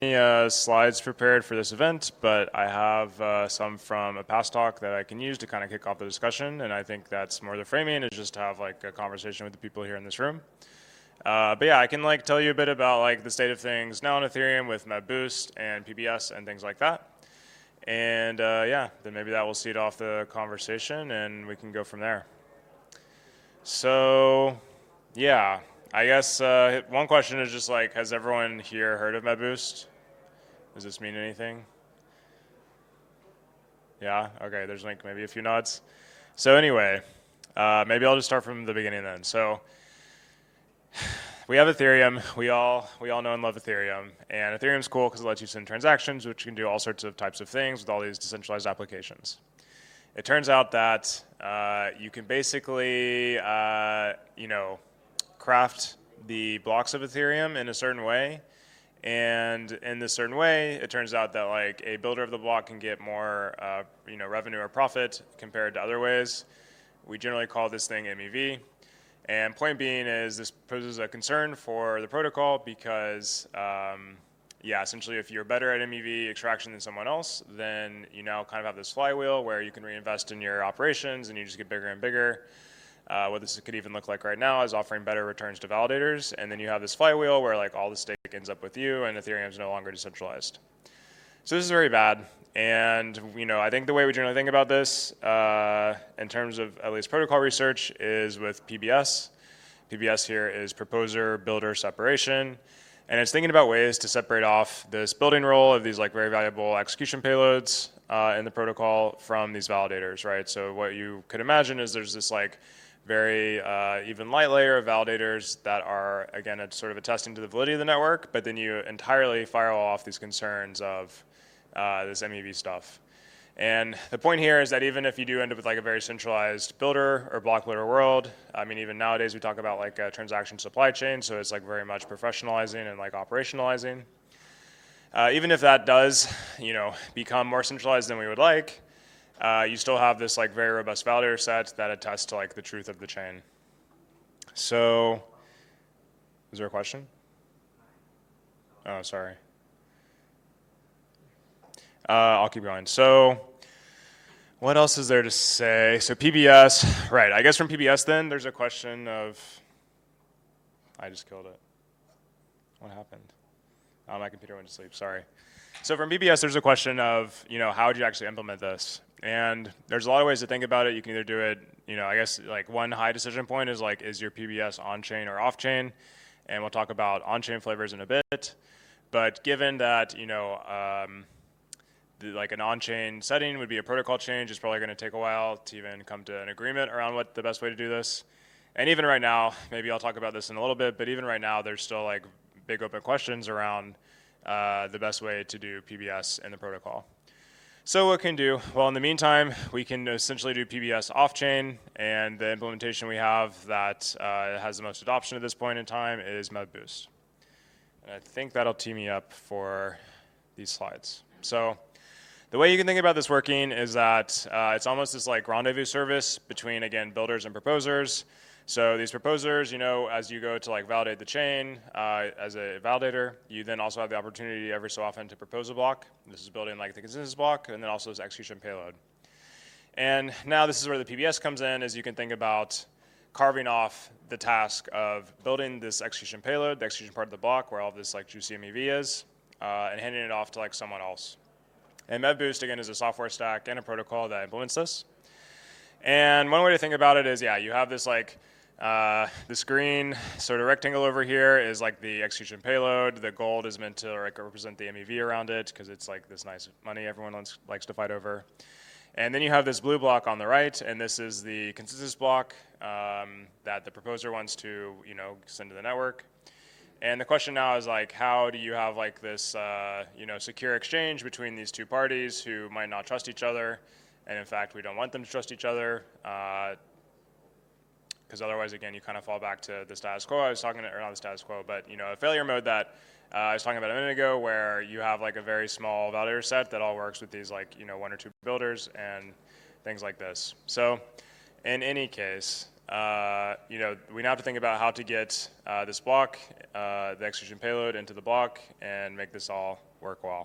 Any slides prepared for this event, but I have some from a past talk that I can use to kind of kick off the discussion, and I think that's more the framing, is just to have like a conversation with the people here in this room. But yeah, I can like tell you a bit about like the state of things now on Ethereum with MebBoost and PBS and things like that. And yeah, then maybe that will seed off the conversation and we can go from there. So yeah, I guess one question is just like, has everyone here heard of MebBoost? Does this mean anything? Yeah, okay, there's like maybe a few nods. So anyway, maybe I'll just start from the beginning then. So we have Ethereum. We all know and love Ethereum, and Ethereum's cool because it lets you send transactions, which can do all sorts of types of things with all these decentralized applications. It turns out that you can basically, craft the blocks of Ethereum in a certain way, and in this certain way, it turns out that like a builder of the block can get more, revenue or profit compared to other ways. We generally call this thing MEV. And point being is this poses a concern for the protocol because, essentially if you're better at MEV extraction than someone else, then you now kind of have this flywheel where you can reinvest in your operations and you just get bigger and bigger. What this could even look like right now is offering better returns to validators, and then you have this flywheel where like all the stake ends up with you and Ethereum is no longer decentralized. So this is very bad. And I think the way we generally think about this, in terms of at least protocol research, is with PBS. PBS here is proposer builder separation, and it's thinking about ways to separate off this building role of these like very valuable execution payloads in the protocol from these validators, right? So what you could imagine is there's this like very even light layer of validators that are again sort of attesting to the validity of the network, but then you entirely firewall off these concerns of this MEV stuff. And the point here is that even if you do end up with like a very centralized builder or block builder world, I mean, even nowadays we talk about like a transaction supply chain, so it's like very much professionalizing and like operationalizing. Even if that does, become more centralized than we would like, you still have this like very robust validator set that attests to like the truth of the chain. So, is there a question? Oh, sorry. I'll keep going. So what else is there to say? So PBS, right, I guess from PBS then, there's a question of, I just killed it. What happened? Oh, my computer went to sleep, sorry. So from PBS, there's a question of, how would you actually implement this? And there's a lot of ways to think about it. You can either do it, I guess like one high decision point is like, is your PBS on-chain or off-chain? And we'll talk about on-chain flavors in a bit. But given that, like an on-chain setting would be a protocol change, it's probably going to take a while to even come to an agreement around what the best way to do this. And even right now, maybe I'll talk about this in a little bit, but even right now there's still like big open questions around the best way to do PBS in the protocol. So what can do? Well, in the meantime, we can essentially do PBS off-chain, and the implementation we have that has the most adoption at this point in time is MebBoost. And I think that'll tee me up for these slides. So the way you can think about this working is that it's almost this like rendezvous service between, again, builders and proposers. So these proposers, as you go to like validate the chain as a validator, you then also have the opportunity every so often to propose a block. This is building like the consensus block, and then also this execution payload. And now this is where the PBS comes in, is you can think about carving off the task of building this execution payload, the execution part of the block where all of this like juicy MEV is, and handing it off to like someone else. And MebBoost, again, is a software stack and a protocol that implements this. And one way to think about it is, you have this like, this green sort of rectangle over here is like the execution payload. The gold is meant to like represent the MEV around it because it's like this nice money everyone likes to fight over. And then you have this blue block on the right, and this is the consensus block that the proposer wants to, send to the network. And the question now is like, how do you have like this, secure exchange between these two parties who might not trust each other, and in fact we don't want them to trust each other, because otherwise, again, you kind of fall back to the status quo. I was talking, or not the status quo, but a failure mode that I was talking about a minute ago, where you have like a very small validator set that all works with these like one or two builders and things like this. So, in any case. We now have to think about how to get this block, the execution payload, into the block and make this all work well.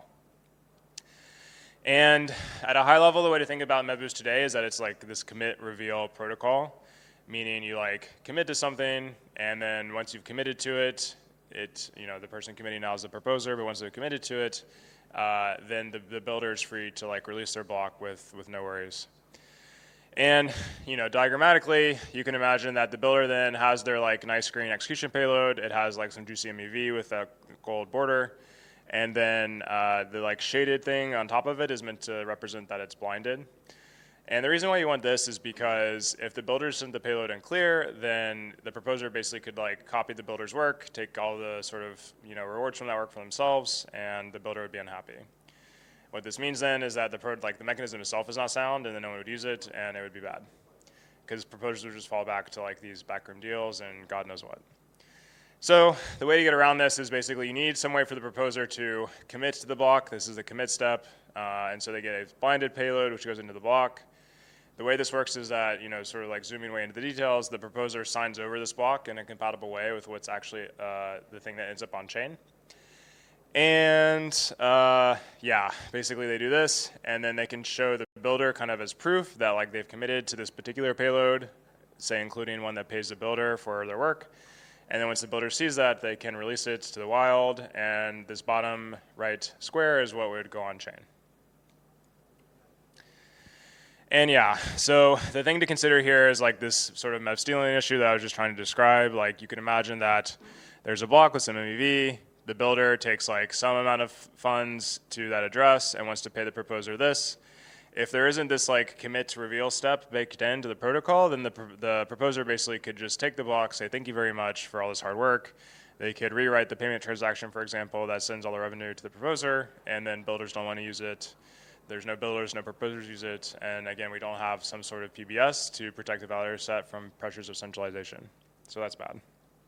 And at a high level, the way to think about MedBoost today is that it's like this commit reveal protocol, meaning you like commit to something, and then once you've committed to it, the person committing now is the proposer, but once they've committed to it, then the builder is free to like release their block with no worries. And diagrammatically, you can imagine that the builder then has their like nice green execution payload. It has like some juicy MEV with a gold border, and then the like shaded thing on top of it is meant to represent that it's blinded. And the reason why you want this is because if the builder sent the payload in clear, then the proposer basically could like copy the builder's work, take all the sort of rewards from that work for themselves, and the builder would be unhappy. What this means then is that the mechanism itself is not sound, and then no one would use it, and it would be bad, because proposers would just fall back to like these backroom deals and God knows what. So the way to get around this is basically you need some way for the proposer to commit to the block. This is the commit step, and so they get a blinded payload which goes into the block. The way this works is that, sort of like zooming way into the details, the proposer signs over this block in a compatible way with what's actually the thing that ends up on chain. And basically they do this, and then they can show the builder kind of as proof that like they've committed to this particular payload, say including one that pays the builder for their work. And then once the builder sees that, they can release it to the wild, and this bottom right square is what would go on chain. And so the thing to consider here is like this sort of MEV stealing issue that I was just trying to describe. Like you can imagine that there's a block with some MEV. The builder takes like some amount of funds to that address and wants to pay the proposer this. If there isn't this like commit to reveal step baked into the protocol, then the proposer basically could just take the block, say thank you very much for all this hard work. They could rewrite the payment transaction, for example, that sends all the revenue to the proposer, and then builders don't want to use it. There's no builders, no proposers use it, and again, we don't have some sort of PBS to protect the validator set from pressures of centralization. So that's bad.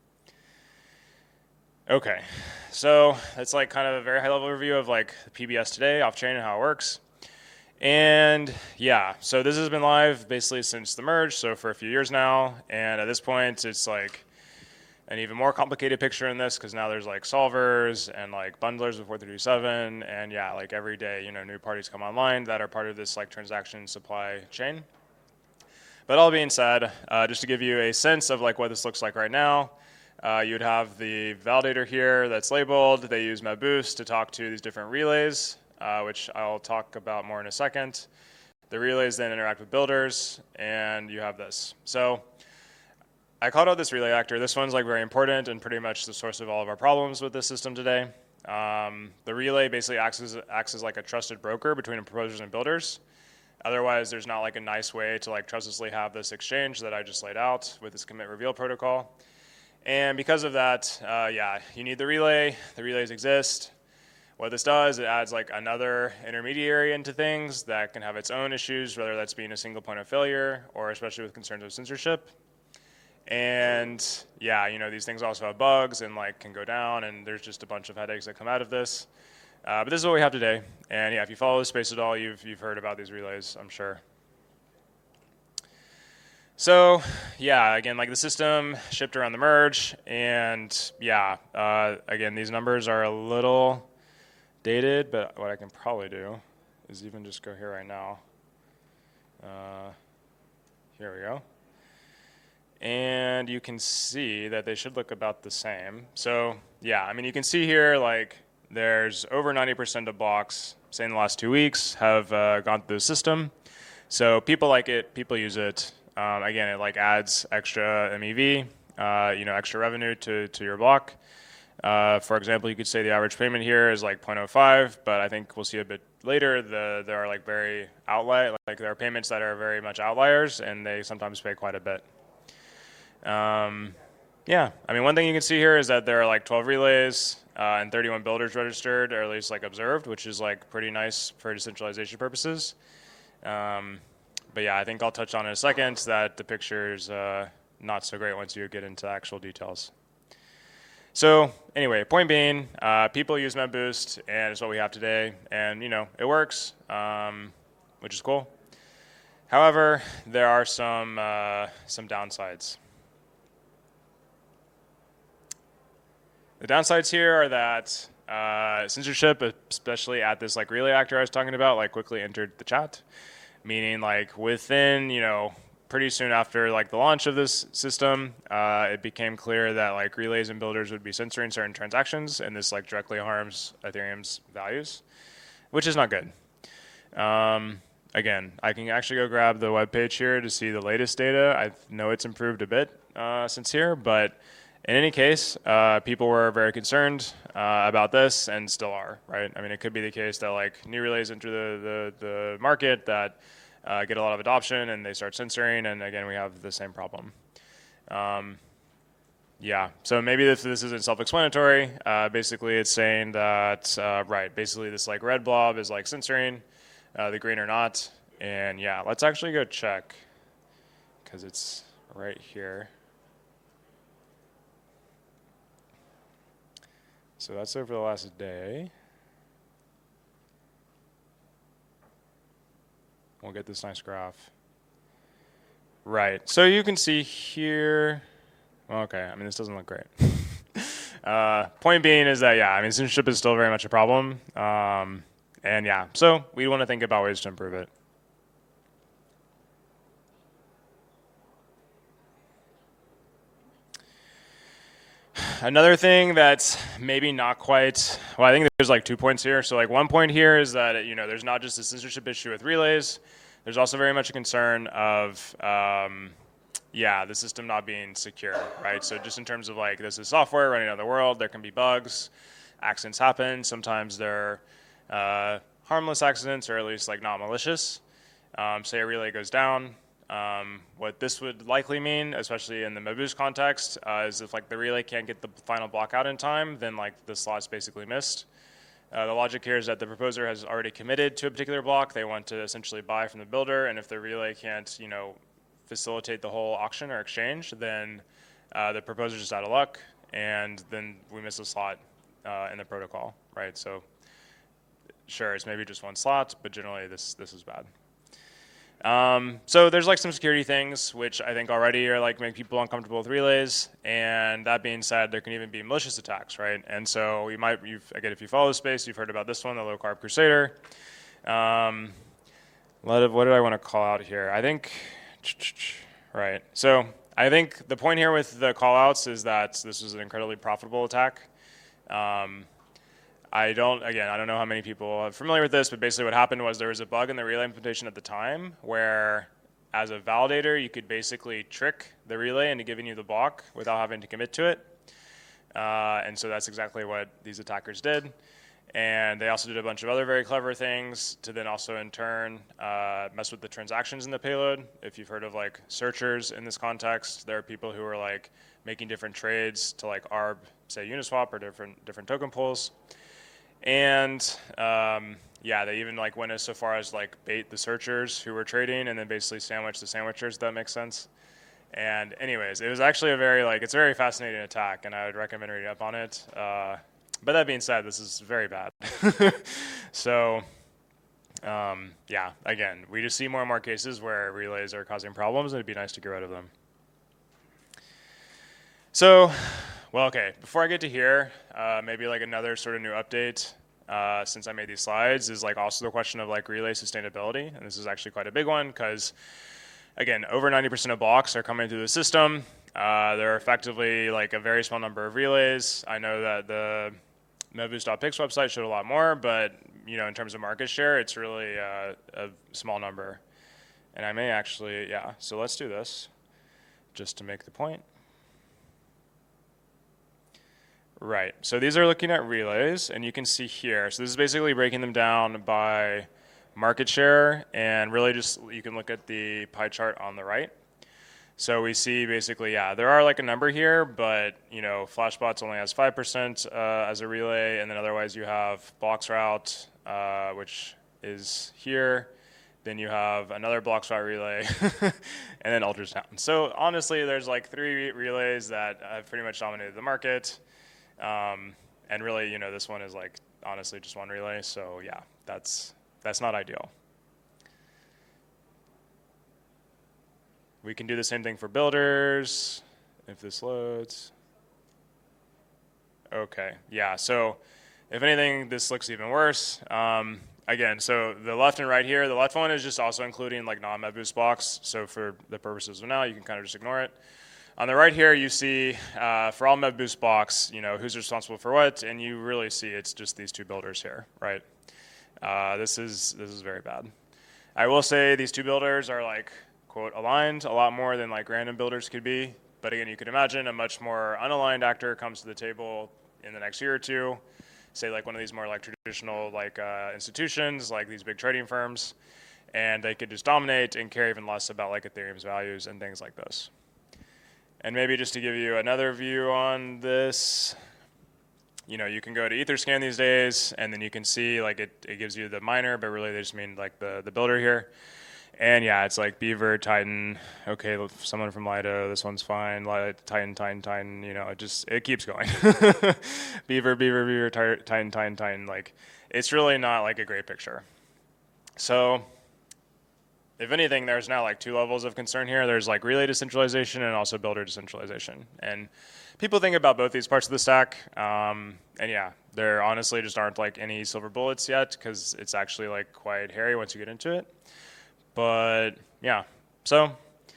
Okay, so that's like kind of a very high level review of like PBS today, off-chain, and how it works. And so this has been live basically since the merge, so for a few years now, and at this point, it's like an even more complicated picture in this because now there's like solvers and like bundlers with 4327, and like every day, new parties come online that are part of this like transaction supply chain. But all being said, just to give you a sense of like what this looks like right now, you'd have the validator here that's labeled. They use MedBoost to talk to these different relays, which I'll talk about more in a second. The relays then interact with builders, and you have this. So I called out this relay actor. This one's like very important and pretty much the source of all of our problems with this system today. The relay basically acts as like a trusted broker between proposers and builders. Otherwise, there's not like a nice way to like trustlessly have this exchange that I just laid out with this commit reveal protocol. And because of that, you need the relay. The relays exist. What this does, it adds like another intermediary into things that can have its own issues, whether that's being a single point of failure or especially with concerns of censorship. And these things also have bugs and like can go down, and there's just a bunch of headaches that come out of this. But this is what we have today. And if you follow the space at all, you've heard about these relays, I'm sure. So again, like the system shipped around the merge, and again, these numbers are a little dated, but what I can probably do is even just go here right now. Here we go. And you can see that they should look about the same. So you can see here like there's over 90% of blocks, say in the last 2 weeks, have gone through the system. So people like it, people use it. Again, it like adds extra MEV, extra revenue to your block. For example, you could say the average payment here is like 0.05, but I think we'll see a bit later there are like very there are payments that are very much outliers, and they sometimes pay quite a bit. One thing you can see here is that there are like 12 relays and 31 builders registered, or at least like observed, which is like pretty nice for decentralization purposes. I think I'll touch on in a second that the picture's not so great once you get into actual details. So anyway, point being, people use MedBoost, and it's what we have today, and it works, which is cool. However, there are some downsides. The downsides here are that censorship, especially at this like relay actor I was talking about, like quickly entered the chat, meaning like within, pretty soon after like the launch of this system, it became clear that like relays and builders would be censoring certain transactions, and this like directly harms Ethereum's values, which is not good. Again, I can actually go grab the web page here to see the latest data. I know it's improved a bit since here, but in any case, people were very concerned about this and still are, right? I mean, it could be the case that like new relays enter the market that get a lot of adoption and they start censoring, and again, we have the same problem. Yeah, so maybe if this isn't self-explanatory, basically it's saying that, right, basically this like red blob is like censoring, the green are not, and yeah, let's actually go check, because it's right here. So that's over the last day. We'll get this nice graph. Right, so you can see here, okay, I mean, this doesn't look great. Point being is that, yeah, I mean, censorship is still very much a problem. And yeah, so we want to think about ways to improve it. Another thing that's maybe not quite, well, I think there's like 2 points here. So like one point here is that, there's not just a censorship issue with relays. There's also very much a concern of, the system not being secure, right? So just in terms of like, this is software running around the world, there can be bugs, accidents happen. Sometimes they're harmless accidents, or at least like not malicious. Say a relay goes down. What this would likely mean, especially in the Meboost context, is if like the relay can't get the final block out in time, then like the slot's basically missed. The logic here is that the proposer has already committed to a particular block. They want to essentially buy from the builder, and if the relay can't, facilitate the whole auction or exchange, then the proposer's just out of luck, and then we miss a slot in the protocol, right? So sure, it's maybe just one slot, but generally this is bad. So there's like some security things which I think already are like make people uncomfortable with relays, and that being said, there can even be malicious attacks, right? And so again, if you follow the space, you've heard about this one, the Low Carb Crusader. What did I want to call out here? I think, right. So I think the point here with the callouts is that this was an incredibly profitable attack. I don't know how many people are familiar with this, but basically what happened was there was a bug in the relay implementation at the time where, as a validator, you could basically trick the relay into giving you the block without having to commit to it. And so that's exactly what these attackers did. And they also did a bunch of other very clever things to then also in turn mess with the transactions in the payload. If you've heard of like searchers in this context, there are people who are like making different trades to like arb, say Uniswap or different token pools. And they even like went as so far as like bait the searchers who were trading and then basically sandwich the sandwichers, if that makes sense. And anyways, it was actually it's a very fascinating attack, and I would recommend reading up on it. But that being said, this is very bad. So again, we just see more and more cases where relays are causing problems, and it'd be nice to get rid of them. So, well, okay, before I get to here, maybe like another sort of new update since I made these slides is like also the question of like relay sustainability. And this is actually quite a big one because, again, over 90% of blocks are coming through the system. There are effectively like a very small number of relays. I know that the Meboost.pix website showed a lot more, but in terms of market share, it's really a small number. And I may actually, so let's do this just to make the point. Right, so these are looking at relays, and you can see here, so this is basically breaking them down by market share, and really just, you can look at the pie chart on the right. So we see basically, there are like a number here, but Flashbots only has 5% as a relay, and then otherwise you have BloxRoute, which is here. Then you have another BloxRoute relay, and then Ultrasound. So honestly, there's like 3 relays that have pretty much dominated the market. And really, this one is like honestly just one relay. So yeah, that's not ideal. We can do the same thing for builders if this loads. Okay, yeah. So If anything, this looks even worse. Again, so the left and right here, the left one is just also including like non-MedBoost blocks. So for the purposes of now, you can kind of just ignore it. On the right here, you see for all MedBoost blocks, who's responsible for what, and you really see it's just these two builders here, right? This is very bad. I will say these two builders are like, quote, aligned a lot more than like random builders could be. But again, you could imagine a much more unaligned actor comes to the table in the next year or two, say like one of these more like traditional like institutions, like these big trading firms, and they could just dominate and care even less about like Ethereum's values and things like this. And maybe just to give you another view on this, you can go to Etherscan these days, and then you can see like it gives you the miner, but really they just mean like the builder here. And yeah, it's like Beaver, Titan, okay, someone from Lido, this one's fine, Titan, it keeps going. Beaver, Titan, like, it's really not like a great picture. So, if anything, there's now like two levels of concern here. There's like relay decentralization and also builder decentralization. And people think about both these parts of the stack, and yeah, there honestly just aren't like any silver bullets yet, because it's actually like quite hairy once you get into it. But yeah, so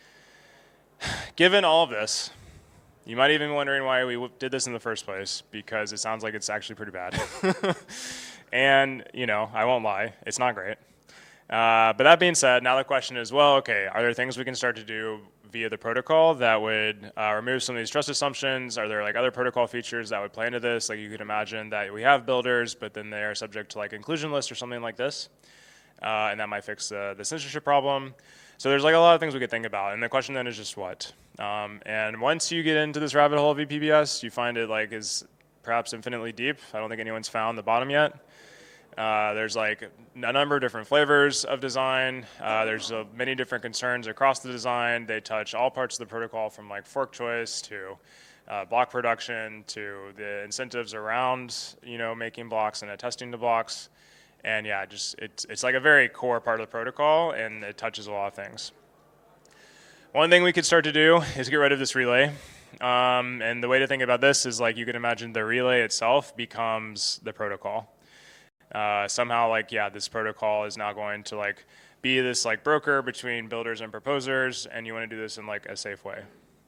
given all of this, you might even be wondering why we did this in the first place, because it sounds like it's actually pretty bad. And, I won't lie, it's not great. But that being said, now the question is, well, okay, are there things we can start to do via the protocol that would remove some of these trust assumptions? Are there like other protocol features that would play into this? Like you could imagine that we have builders, but then they're subject to like inclusion list or something like this. And that might fix the censorship problem. So there's like a lot of things we could think about. And the question then is just what? And once you get into this rabbit hole of ePBS, you find it like is perhaps infinitely deep. I don't think anyone's found the bottom yet. There's like a number of different flavors of design. There's many different concerns across the design. They touch all parts of the protocol, from like fork choice to block production to the incentives around making blocks and attesting to blocks. And yeah, it's like a very core part of the protocol, and it touches a lot of things. One thing we could start to do is get rid of this relay. And the way to think about this is like you can imagine the relay itself becomes the protocol. Somehow this protocol is now going to like be this like broker between builders and proposers, and you want to do this in like a safe way.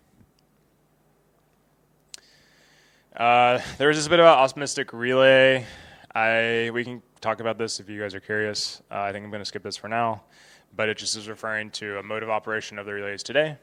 There was this bit about optimistic relay. We can talk about this if you guys are curious. I think I'm going to skip this for now, but it just is referring to a mode of operation of the relays today.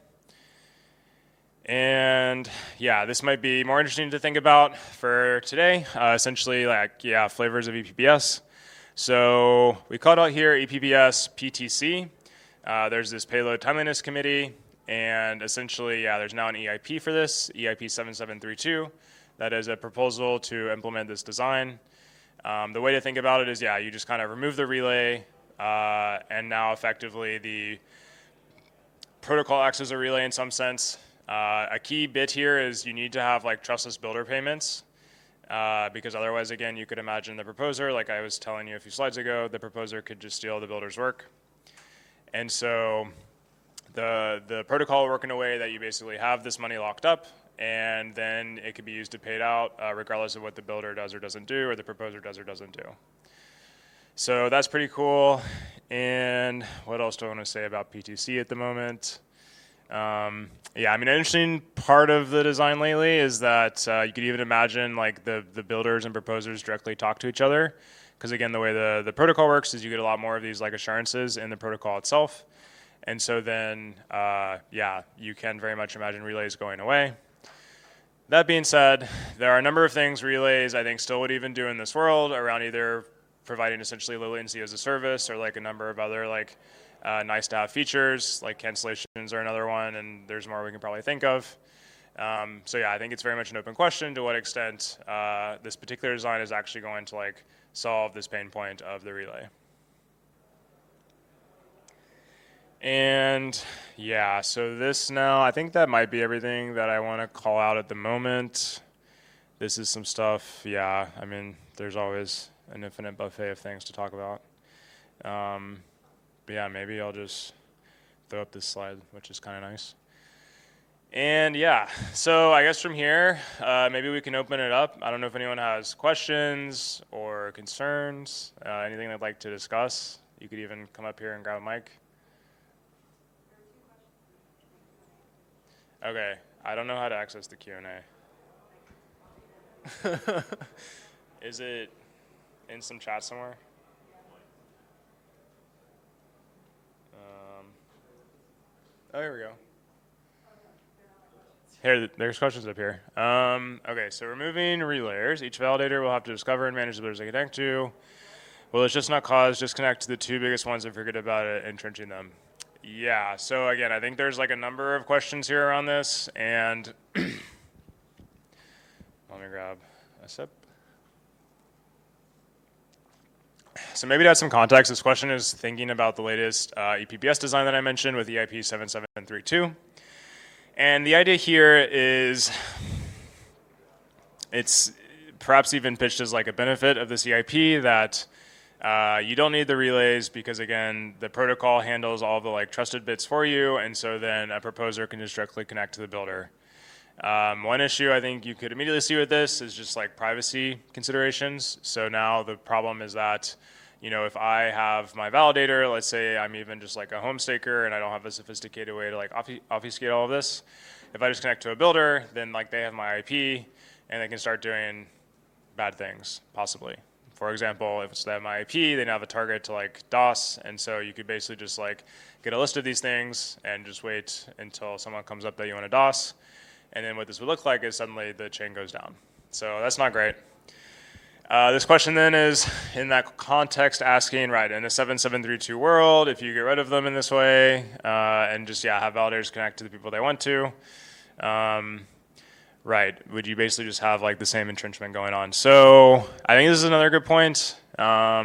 And yeah, this might be more interesting to think about for today. Essentially, flavors of ePBS. So we called out here ePBS PTC. There's this payload timeliness committee, and essentially, there's now an EIP for this, EIP 7732. That is a proposal to implement this design. The way to think about it is, you just kind of remove the relay, and now effectively the protocol acts as a relay in some sense. A key bit here is you need to have like trustless builder payments, because otherwise, again, you could imagine the proposer, like I was telling you a few slides ago, the proposer could just steal the builder's work. And so the protocol will work in a way that you basically have this money locked up, and then it could be used to pay it out regardless of what the builder does or doesn't do, or the proposer does or doesn't do. So that's pretty cool. And what else do I want to say about PTC at the moment? An interesting part of the design lately is that you could even imagine like the builders and proposers directly talk to each other. Because again, the way the protocol works is you get a lot more of these like assurances in the protocol itself. And so then, you can very much imagine relays going away. That being said, there are a number of things relays I think still would even do in this world around either providing essentially low latency as a service, or like a number of other like nice to have features, like cancellations are another one, and there's more we can probably think of. I think it's very much an open question to what extent this particular design is actually going to like solve this pain point of the relay. And so this now, I think that might be everything that I want to call out at the moment. This is some stuff, there's always an infinite buffet of things to talk about. Maybe I'll just throw up this slide, which is kind of nice. And yeah, so I guess from here, maybe we can open it up. I don't know if anyone has questions or concerns, anything they'd like to discuss. You could even come up here and grab a mic. Okay, I don't know how to access the Q&A. Is it in some chat somewhere? Oh, here we go. Here, there's questions up here. Okay, so removing relayers. Each validator will have to discover and manage the builders they connect to. Will it just not cause disconnect to the two biggest ones and forget about it, entrenching them? Yeah, so again, I think there's like a number of questions here around this, and let me grab a sip. So maybe to add some context, this question is thinking about the latest ePBS design that I mentioned with EIP 7732. And the idea here is it's perhaps even pitched as like a benefit of this EIP that you don't need the relays because, again, the protocol handles all the like trusted bits for you, and so then a proposer can just directly connect to the builder. One issue I think you could immediately see with this is just like privacy considerations. So now the problem is that, you know, if I have my validator, let's say I'm even just like a home staker and I don't have a sophisticated way to like obfuscate all of this, if I just connect to a builder, then like they have my IP and they can start doing bad things, possibly. For example, if it's they have my IP, they now have a target to like DOS, and so you could basically just like get a list of these things and just wait until someone comes up that you want to DOS. And then what this would look like is suddenly the chain goes down. So that's not great. This question then is in that context asking, right, in a 7732 world, if you get rid of them in this way and just, have validators connect to the people they want to, right, would you basically just have like the same entrenchment going on? So I think this is another good point. I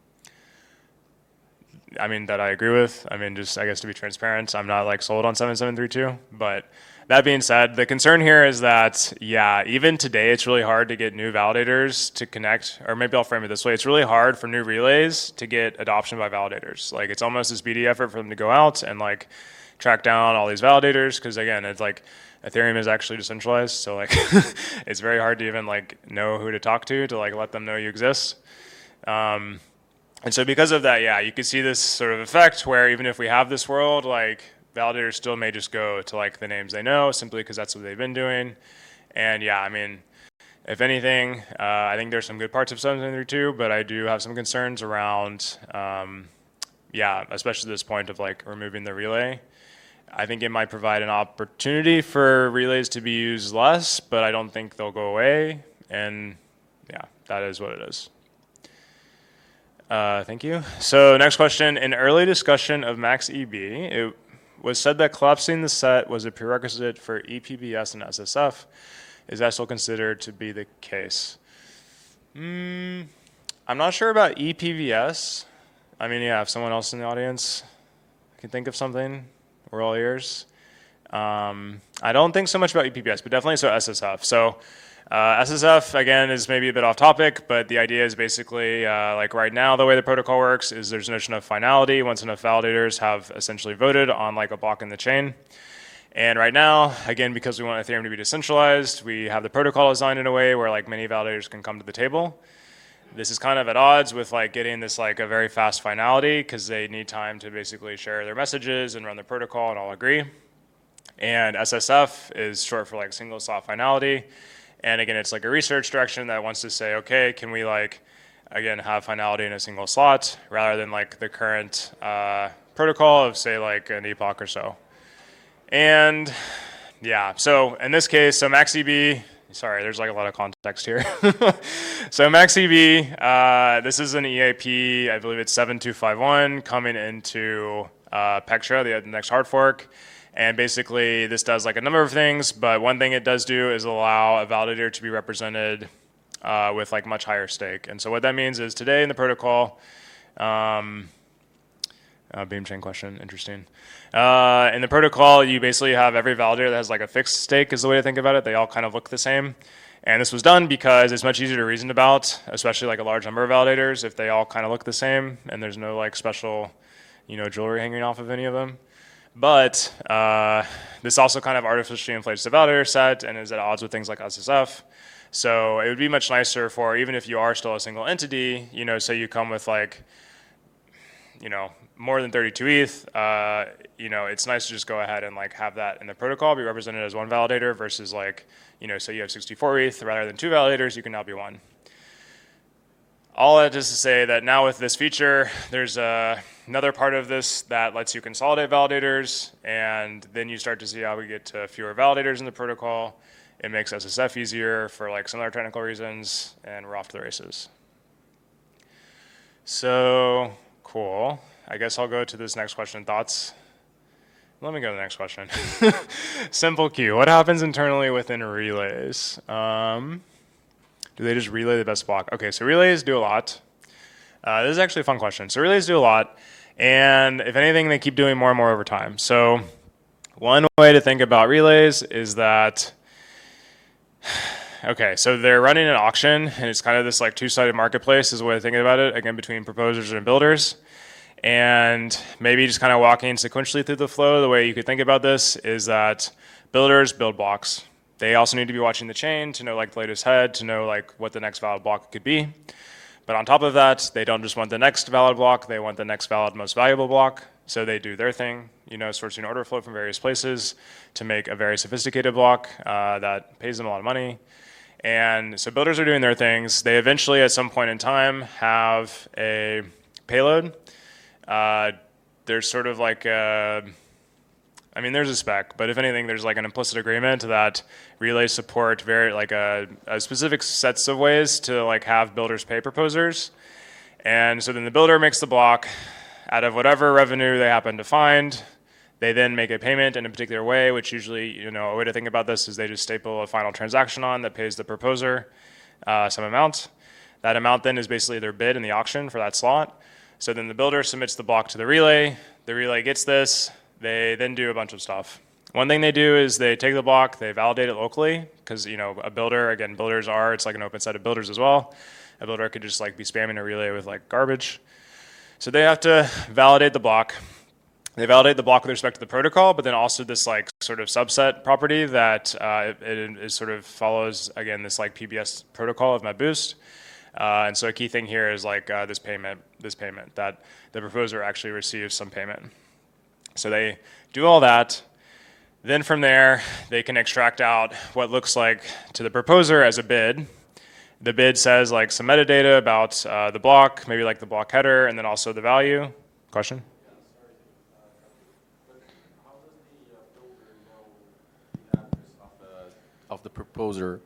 mean, that I agree with. I mean, just I guess to be transparent, I'm not like sold on 7732, but that being said, the concern here is that, even today it's really hard to get new validators to connect, or maybe I'll frame it this way. It's really hard for new relays to get adoption by validators. Like it's almost this BD effort for them to go out and like track down all these validators because again, it's like Ethereum is actually decentralized. So like it's very hard to even like know who to talk to like let them know you exist. And so because of that, you could see this sort of effect where even if we have this world, like validators still may just go to like the names they know simply because that's what they've been doing. And I mean, if anything, I think there's some good parts of 7732, but I do have some concerns around, especially this point of like removing the relay. I think it might provide an opportunity for relays to be used less, but I don't think they'll go away. And that is what it is. Thank you. So next question. In early discussion of MaxEB, it was said that collapsing the set was a prerequisite for ePBS and SSF. Is that still considered to be the case? I'm not sure about ePBS. I mean, if someone else in the audience can think of something, we're all ears. I don't think so much about ePBS, but definitely so SSF. So SSF, again, is maybe a bit off topic, but the idea is basically, like right now, the way the protocol works is there's a notion of finality once enough validators have essentially voted on like a block in the chain. And right now, again, because we want Ethereum to be decentralized, we have the protocol designed in a way where like many validators can come to the table. This is kind of at odds with like getting this like a very fast finality because they need time to basically share their messages and run the protocol and all agree. And SSF is short for like single slot finality. And again, it's like a research direction that wants to say, okay, can we like, again, have finality in a single slot rather than like the current protocol of say like an epoch or so. And so in this case, so MaxEB, sorry, there's like a lot of context here. So MaxEB, this is an EIP, I believe it's 7251 coming into Pectra, the next hard fork. And basically, this does like a number of things, but one thing it does do is allow a validator to be represented with like much higher stake. And so what that means is today in the protocol, beam chain question, interesting. In the protocol, you basically have every validator that has like a fixed stake is the way to think about it. They all kind of look the same. And this was done because it's much easier to reason about, especially like a large number of validators, if they all kind of look the same and there's no like special, jewelry hanging off of any of them. But this also kind of artificially inflates the validator set and is at odds with things like SSF. So it would be much nicer for, even if you are still a single entity, say you come with like, more than 32 ETH, it's nice to just go ahead and like have that in the protocol be represented as one validator versus like, say you have 64 ETH rather than two validators, you can now be one. All that is to say that now with this feature, there's another part of this that lets you consolidate validators, and then you start to see how we get to fewer validators in the protocol. It makes SSF easier for like some other technical reasons, and we're off to the races. So cool. I guess I'll go to this next question. Thoughts? Let me go to the next question. Simple Q. What happens internally within relays? Do they just relay the best block? Okay, so relays do a lot. This is actually a fun question. So relays do a lot, and if anything, they keep doing more and more over time. So one way to think about relays is that, okay, so they're running an auction, and it's kind of this like two-sided marketplace is the way to think about it, again, between proposers and builders. And maybe just kind of walking sequentially through the flow, the way you could think about this is that builders build blocks. They also need to be watching the chain to know like the latest head, to know like what the next valid block could be. But on top of that, they don't just want the next valid block, they want the next valid most valuable block. So they do their thing, sourcing order flow from various places to make a very sophisticated block that pays them a lot of money. And so builders are doing their things. They eventually at some point in time have a payload. There's sort of like there's a spec, but if anything, there's like an implicit agreement that relays support very like a specific sets of ways to like have builders pay proposers. And so then the builder makes the block out of whatever revenue they happen to find. They then make a payment in a particular way, which usually, a way to think about this is they just staple a final transaction on that pays the proposer some amount. That amount then is basically their bid in the auction for that slot. So then the builder submits the block to the relay gets this, they then do a bunch of stuff. One thing they do is they take the block, they validate it locally, because a builder, again, builders are, it's like an open set of builders as well. A builder could just like be spamming a relay with like garbage. So they have to validate the block. They validate the block with respect to the protocol, but then also this like sort of subset property that it sort of follows, again, this like PBS protocol of MapBoost. And so a key thing here is like this payment, that the proposer actually receives some payment. So they do all that. Then from there, they can extract out what looks like to the proposer as a bid. The bid says like some metadata about the block, maybe like the block header, and then also the value. Question? How does the builder know the address of the proposer?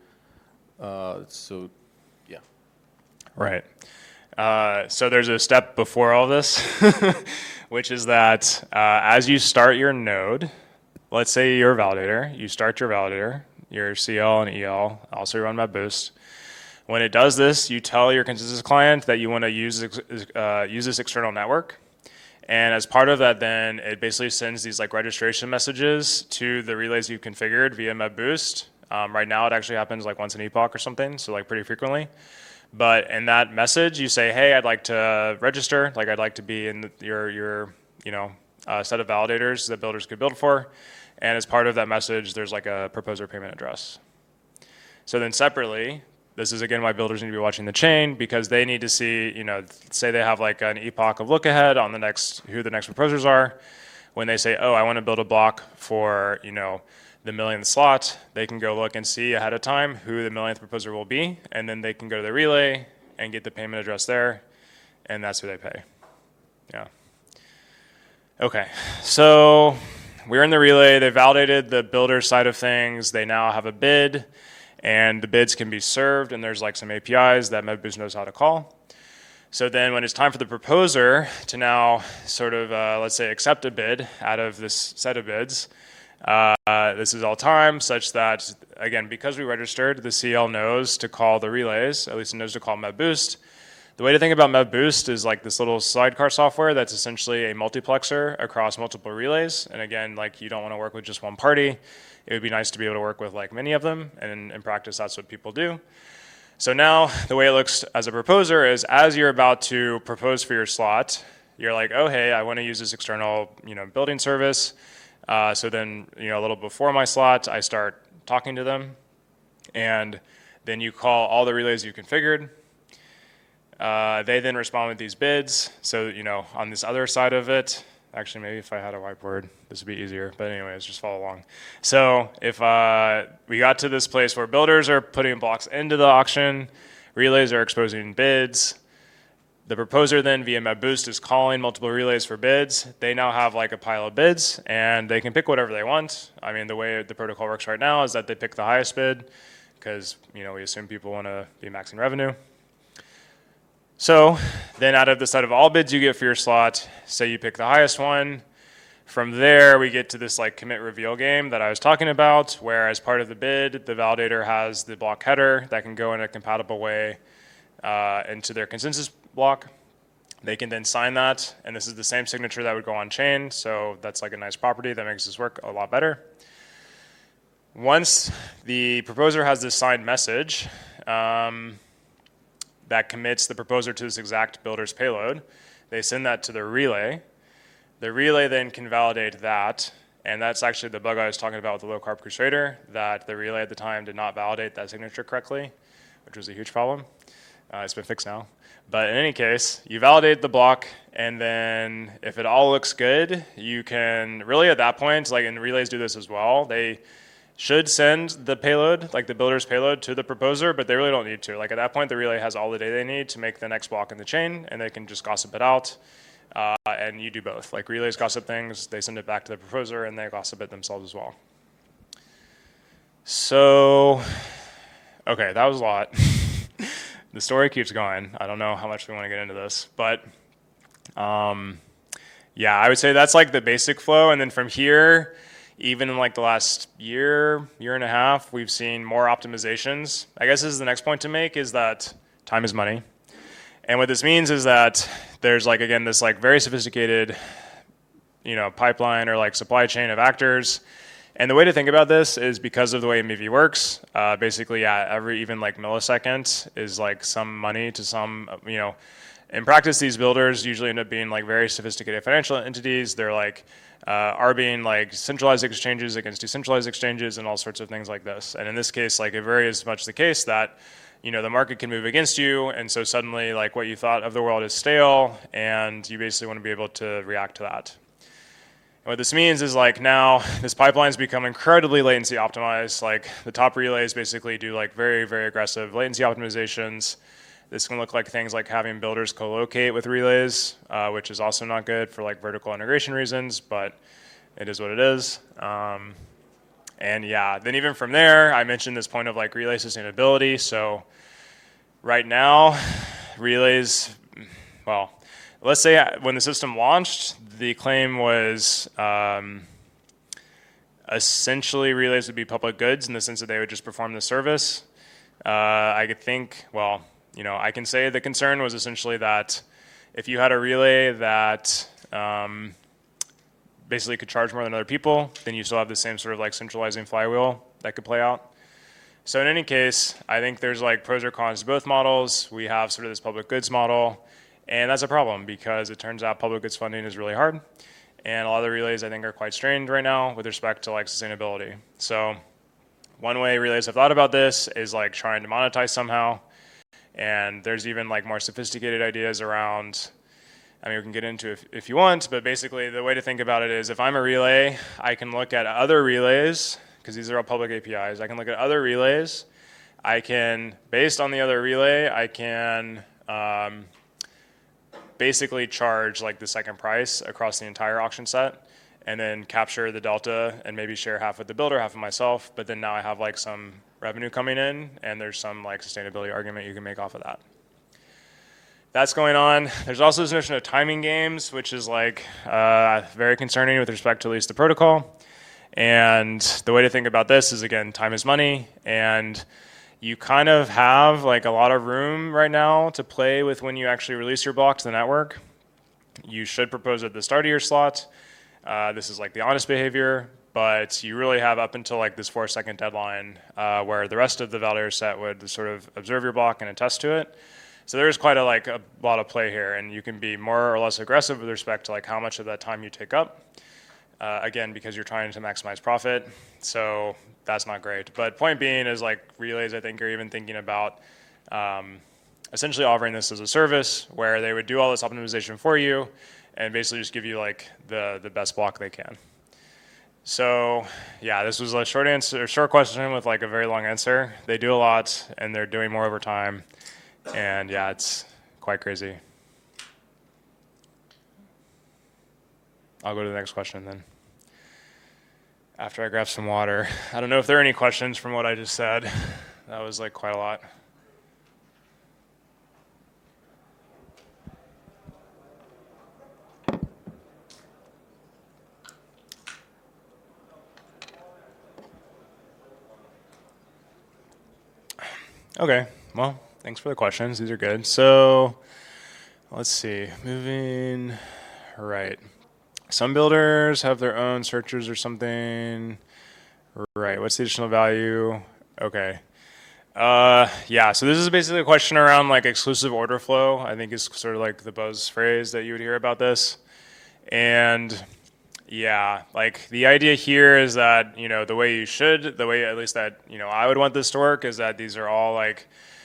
Right. So there's a step before all this, which is that as you start your node, let's say you're a validator, you start your validator, your CL and EL, also run MapBoost. When it does this, you tell your consensus client that you want to use this external network. And as part of that, then it basically sends these like registration messages to the relays you've configured via MapBoost. Right now, it actually happens like once an epoch or something, so like pretty frequently. But in that message, you say, hey, I'd like to register, like I'd like to be in your set of validators that builders could build for. And as part of that message, there's like a proposer payment address. So then separately, this is again why builders need to be watching the chain, because they need to see, say they have like an epoch of look ahead on who the next proposers are. When they say, oh, I want to build a block for, the millionth slot, they can go look and see ahead of time who the millionth proposer will be, and then they can go to the relay and get the payment address there, and that's who they pay. Yeah. Okay, so we're in the relay. They validated the builder side of things. They now have a bid, and the bids can be served, and there's like some APIs that MapBoost knows how to call. So then when it's time for the proposer to now sort of, let's say, accept a bid out of this set of bids, this is all time such that, again, because we registered, the CL knows to call the relays, at least it knows to call MapBoost. The way to think about MapBoost is like this little sidecar software that's essentially a multiplexer across multiple relays. And again, like you don't want to work with just one party. It would be nice to be able to work with like many of them, and in practice, that's what people do. So now the way it looks as a proposer is as you're about to propose for your slot, you're like, oh, hey, I want to use this external building service. So then, a little before my slot, I start talking to them, and then you call all the relays you configured. They then respond with these bids. So, on this other side of it, actually, maybe if I had a whiteboard, this would be easier. But anyways, just follow along. So if we got to this place where builders are putting blocks into the auction, relays are exposing bids. The proposer then via MapBoost is calling multiple relays for bids. They now have like a pile of bids, and they can pick whatever they want. I mean, the way the protocol works right now is that they pick the highest bid because, we assume people want to be maxing revenue. So then out of the set of all bids you get for your slot, say you pick the highest one. From there, we get to this like commit reveal game that I was talking about, where as part of the bid, the validator has the block header that can go in a compatible way into their consensus block. They can then sign that, and this is the same signature that would go on chain, so that's like a nice property that makes this work a lot better. Once the proposer has this signed message that commits the proposer to this exact builder's payload, they send that to the relay. The relay then can validate that, and that's actually the bug I was talking about with the Low Carb Crusader, that the relay at the time did not validate that signature correctly, which was a huge problem. It's been fixed now. But in any case, you validate the block, and then if it all looks good, you can really at that point, like, and relays do this as well, they should send the payload, like the builder's payload, to the proposer, but they really don't need to. Like at that point, the relay has all the data they need to make the next block in the chain, and they can just gossip it out. And you do both. Like relays gossip things, they send it back to the proposer, and they gossip it themselves as well. So, okay, that was a lot. The story keeps going. I don't know how much we want to get into this, but yeah, I would say that's like the basic flow. And then from here, even in like the last year and a half, we've seen more optimizations. I guess this is the next point to make, is that time is money. And what this means is that there's like, again, this like very sophisticated, pipeline or like supply chain of actors. And the way to think about this is because of the way MEV works, basically, every even like millisecond is like some money to some, in practice, these builders usually end up being like very sophisticated financial entities. They're like, are being like centralized exchanges against decentralized exchanges and all sorts of things like this. And in this case, like it very is much the case that, the market can move against you. And so suddenly like what you thought of the world is stale, and you basically want to be able to react to that. What this means is like now this pipeline's become incredibly latency optimized. Like the top relays basically do like very, very aggressive latency optimizations. This can look like things like having builders co-locate with relays, which is also not good for like vertical integration reasons, but it is what it is. And yeah, then even from there, I mentioned this point of like relay sustainability. So right now, relays, well, let's say when the system launched, the claim was essentially relays would be public goods in the sense that they would just perform the service. I could think, well, I can say the concern was essentially that if you had a relay that basically could charge more than other people, then you still have the same sort of like centralizing flywheel that could play out. So in any case, I think there's like pros or cons to both models. We have sort of this public goods model. And that's a problem because it turns out public goods funding is really hard. And a lot of the relays I think are quite strained right now with respect to like sustainability. So one way relays have thought about this is like trying to monetize somehow. And there's even like more sophisticated ideas around, we can get into if you want, but basically the way to think about it is if I'm a relay, I can look at other relays, because these are all public APIs. I can look at other relays. I can, based on the other relay, I can basically charge like the second price across the entire auction set, and then capture the delta and maybe share half with the builder, half with myself. But then now I have like some revenue coming in, and there's some like sustainability argument you can make off of that. That's going on. There's also this notion of timing games, which is like very concerning with respect to at least the protocol. And the way to think about this is, again, time is money, and you kind of have like a lot of room right now to play with when you actually release your block to the network. You should propose at the start of your slot. This is like the honest behavior, but you really have up until like this 4-second deadline where the rest of the validator set would sort of observe your block and attest to it. So there's quite a lot of play here, and you can be more or less aggressive with respect to like how much of that time you take up. again, because you're trying to maximize profit. So that's not great. But point being is like relays, I think, are even thinking about essentially offering this as a service where they would do all this optimization for you and basically just give you like the best block they can. So yeah, this was a short question with like a very long answer. They do a lot and they're doing more over time. And yeah, it's quite crazy. I'll go to the next question then. After I grab some water. I don't know if there are any questions from what I just said. That was like quite a lot. Okay, well, thanks for the questions. These are good. So let's see, moving right. Some builders have their own searchers or something. Right, what's the additional value? Okay. Yeah, so this is basically a question around like exclusive order flow. I think is sort of like the buzz phrase that you would hear about this. And yeah, like the idea here is that, the way at least that, I would want this to work is that these are all like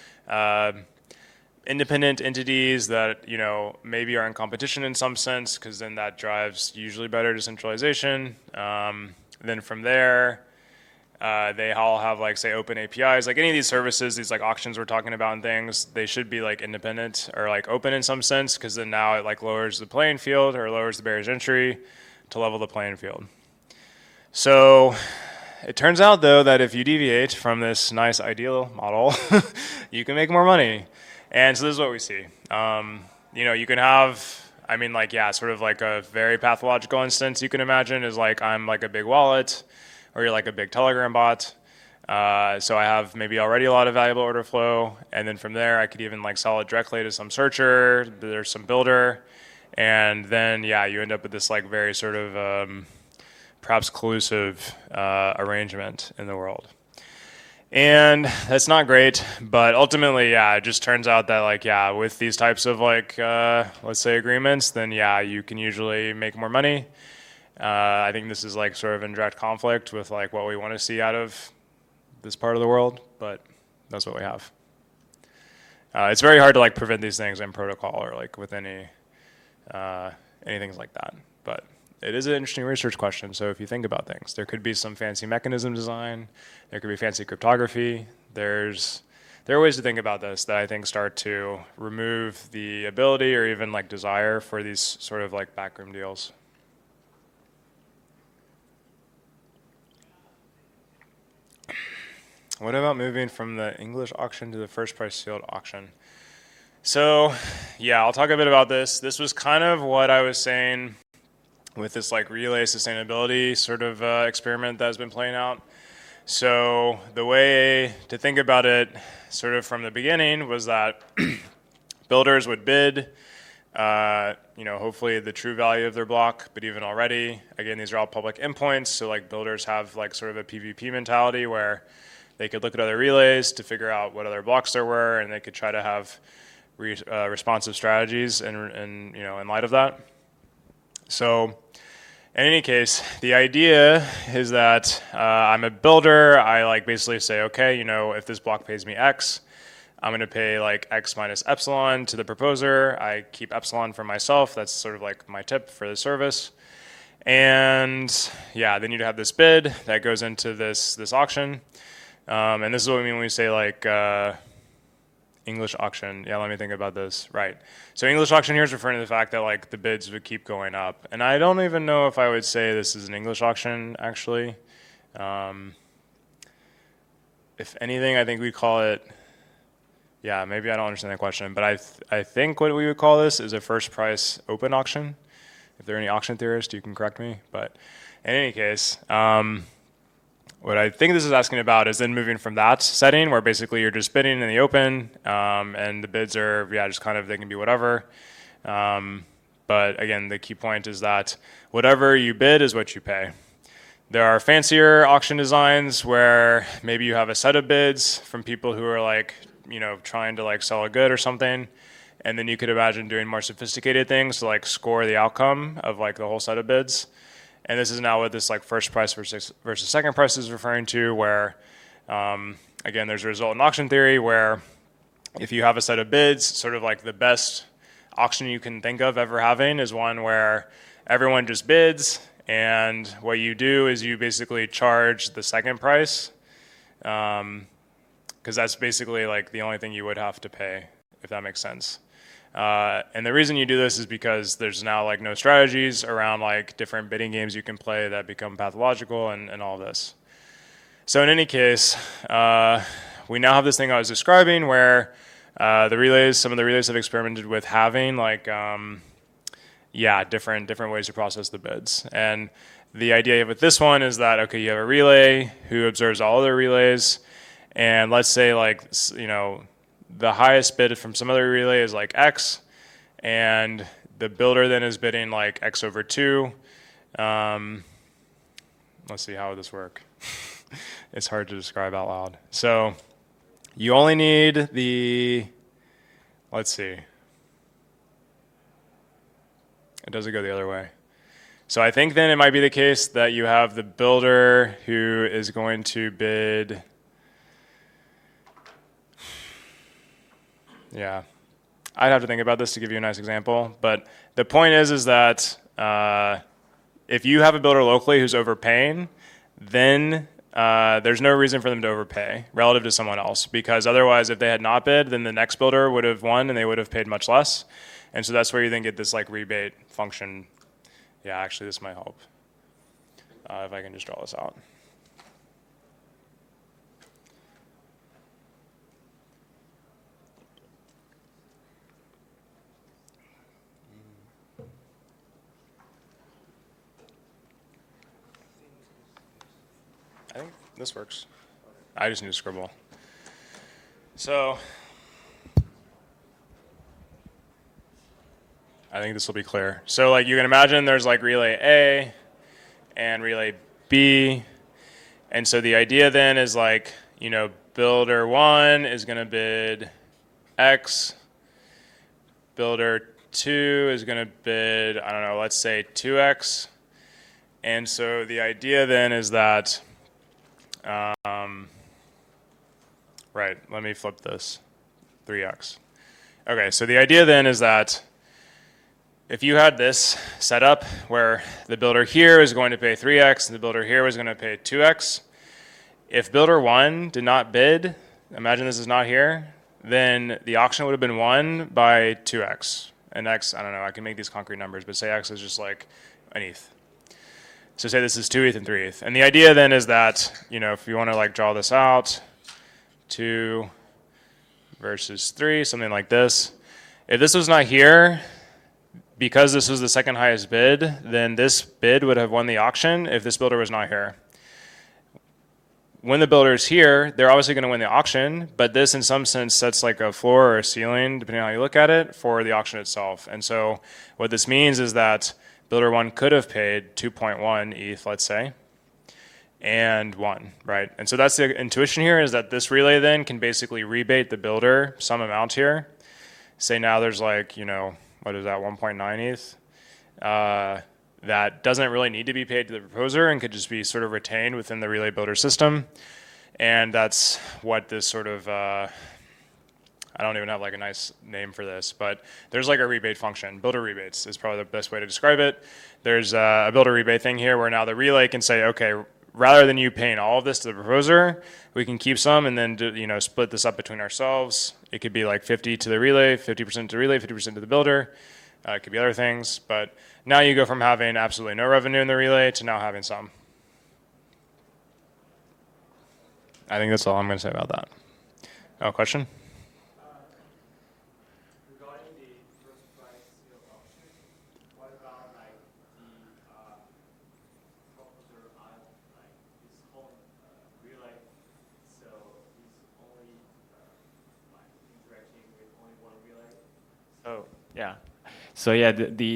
independent entities that, maybe are in competition in some sense, because then that drives usually better decentralization. Then from there, they all have like, say, open APIs. Like any of these services, these like auctions we're talking about and things, they should be like independent or like open in some sense, because then now it like lowers the playing field or lowers the barriers to entry to level the playing field. So it turns out, though, that if you deviate from this nice ideal model, you can make more money. And so this is what we see. You can have, sort of like a very pathological instance you can imagine is like I'm like a big wallet, or you're like a big Telegram bot. So I have maybe already a lot of valuable order flow, and then from there I could even like sell it directly to some searcher, there's some builder, and then you end up with this like very sort of perhaps collusive arrangement in the world. And that's not great, but ultimately, it just turns out that like, with these types of like, let's say agreements, then you can usually make more money. I think this is like sort of in direct conflict with like what we want to see out of this part of the world, but that's what we have. It's very hard to like prevent these things in protocol or like with anything like that, but it is an interesting research question. So if you think about things, there could be some fancy mechanism design, there could be fancy cryptography. There are ways to think about this that I think start to remove the ability or even like desire for these sort of like backroom deals. What about moving from the English auction to the first price sealed auction? So I'll talk a bit about this. This was kind of what I was saying with this like relay sustainability sort of experiment that has been playing out. So the way to think about it sort of from the beginning was that builders would bid, hopefully the true value of their block, but even already, again, these are all public endpoints, so like builders have like sort of a PvP mentality where they could look at other relays to figure out what other blocks there were, and they could try to have responsive strategies in light of that. So in any case, the idea is that I'm a builder. I like basically say, okay, if this block pays me X, I'm going to pay like X minus epsilon to the proposer. I keep epsilon for myself. That's sort of like my tip for the service. And then you'd have this bid that goes into this auction. And this is what we mean when we say like English auction. Let me think about this. Right. So English auction here is referring to the fact that like the bids would keep going up. And I don't even know if I would say this is an English auction actually. If anything, I think we'd call it, maybe I don't understand the question, but I think what we would call this is a first price open auction. If there are any auction theorists, you can correct me. But in any case, what I think this is asking about is then moving from that setting where basically you're just bidding in the open, and the bids are, just kind of, they can be whatever. But again, the key point is that whatever you bid is what you pay. There are fancier auction designs where maybe you have a set of bids from people who are like, trying to like sell a good or something. And then you could imagine doing more sophisticated things to like score the outcome of like the whole set of bids. And this is now what this like first price versus second price is referring to, where again, there's a result in auction theory where if you have a set of bids, sort of like the best auction you can think of ever having is one where everyone just bids, and what you do is you basically charge the second price, because that's basically like the only thing you would have to pay, if that makes sense. And the reason you do this is because there's now like no strategies around like different bidding games you can play that become pathological and all this. So in any case, we now have this thing I was describing where some of the relays have experimented with having like, different ways to process the bids. And the idea with this one is that, okay, you have a relay who observes all other relays, and let's say like, the highest bid from some other relay is like X, and the builder then is bidding like X over 2. Let's see, how would this work? It's hard to describe out loud. So you only need let's see. It doesn't go the other way. So I think then it might be the case that you have the builder who is going to bid. Yeah, I'd have to think about this to give you a nice example. But the point is that if you have a builder locally who's overpaying, then there's no reason for them to overpay relative to someone else, because otherwise if they had not bid, then the next builder would have won and they would have paid much less. And so that's where you then get this like rebate function. Yeah, actually this might help if I can just draw this out. I think this works. I just need to scribble. So I think this will be clear. So like you can imagine there's like relay A and relay B. And so the idea then is like, builder 1 is going to bid X. Builder 2 is going to bid, I don't know, let's say 2X. And so the idea then is that right, let me flip this, 3x. Okay, so the idea then is that if you had this setup where the builder here is going to pay 3x and the builder here was going to pay 2x, if builder 1 did not bid, imagine this is not here, then the auction would have been won by 2x. And x, I don't know, I can make these concrete numbers, but say x is just like an ETH. So say this is 2 ETH and 3 ETH. And the idea then is that, if you want to like draw this out, 2 versus 3, something like this. If this was not here, because this was the second highest bid, then this bid would have won the auction if this builder was not here. When the builder is here, they're obviously going to win the auction, but this in some sense sets like a floor or a ceiling, depending on how you look at it, for the auction itself. And so what this means is that builder 1 could have paid 2.1 ETH, let's say, and won, right? And so that's the intuition here, is that this relay then can basically rebate the builder some amount here. Say now there's like, what is that, 1.9 ETH? That doesn't really need to be paid to the proposer and could just be sort of retained within the relay builder system. And that's what this sort of, I don't even have like a nice name for this, but there's like a rebate function. Builder rebates is probably the best way to describe it. There's a builder rebate thing here where now the relay can say, okay, rather than you paying all of this to the proposer, we can keep some and then split this up between ourselves. It could be like 50 to the relay, 50% to the relay, 50% to the builder. It could be other things, but now you go from having absolutely no revenue in the relay to now having some. I think that's all I'm going to say about that. Oh, question? Regarding the first price auction, what about like the proposer on like his own relay? So he's only like interacting with only one relay. So yeah. So yeah,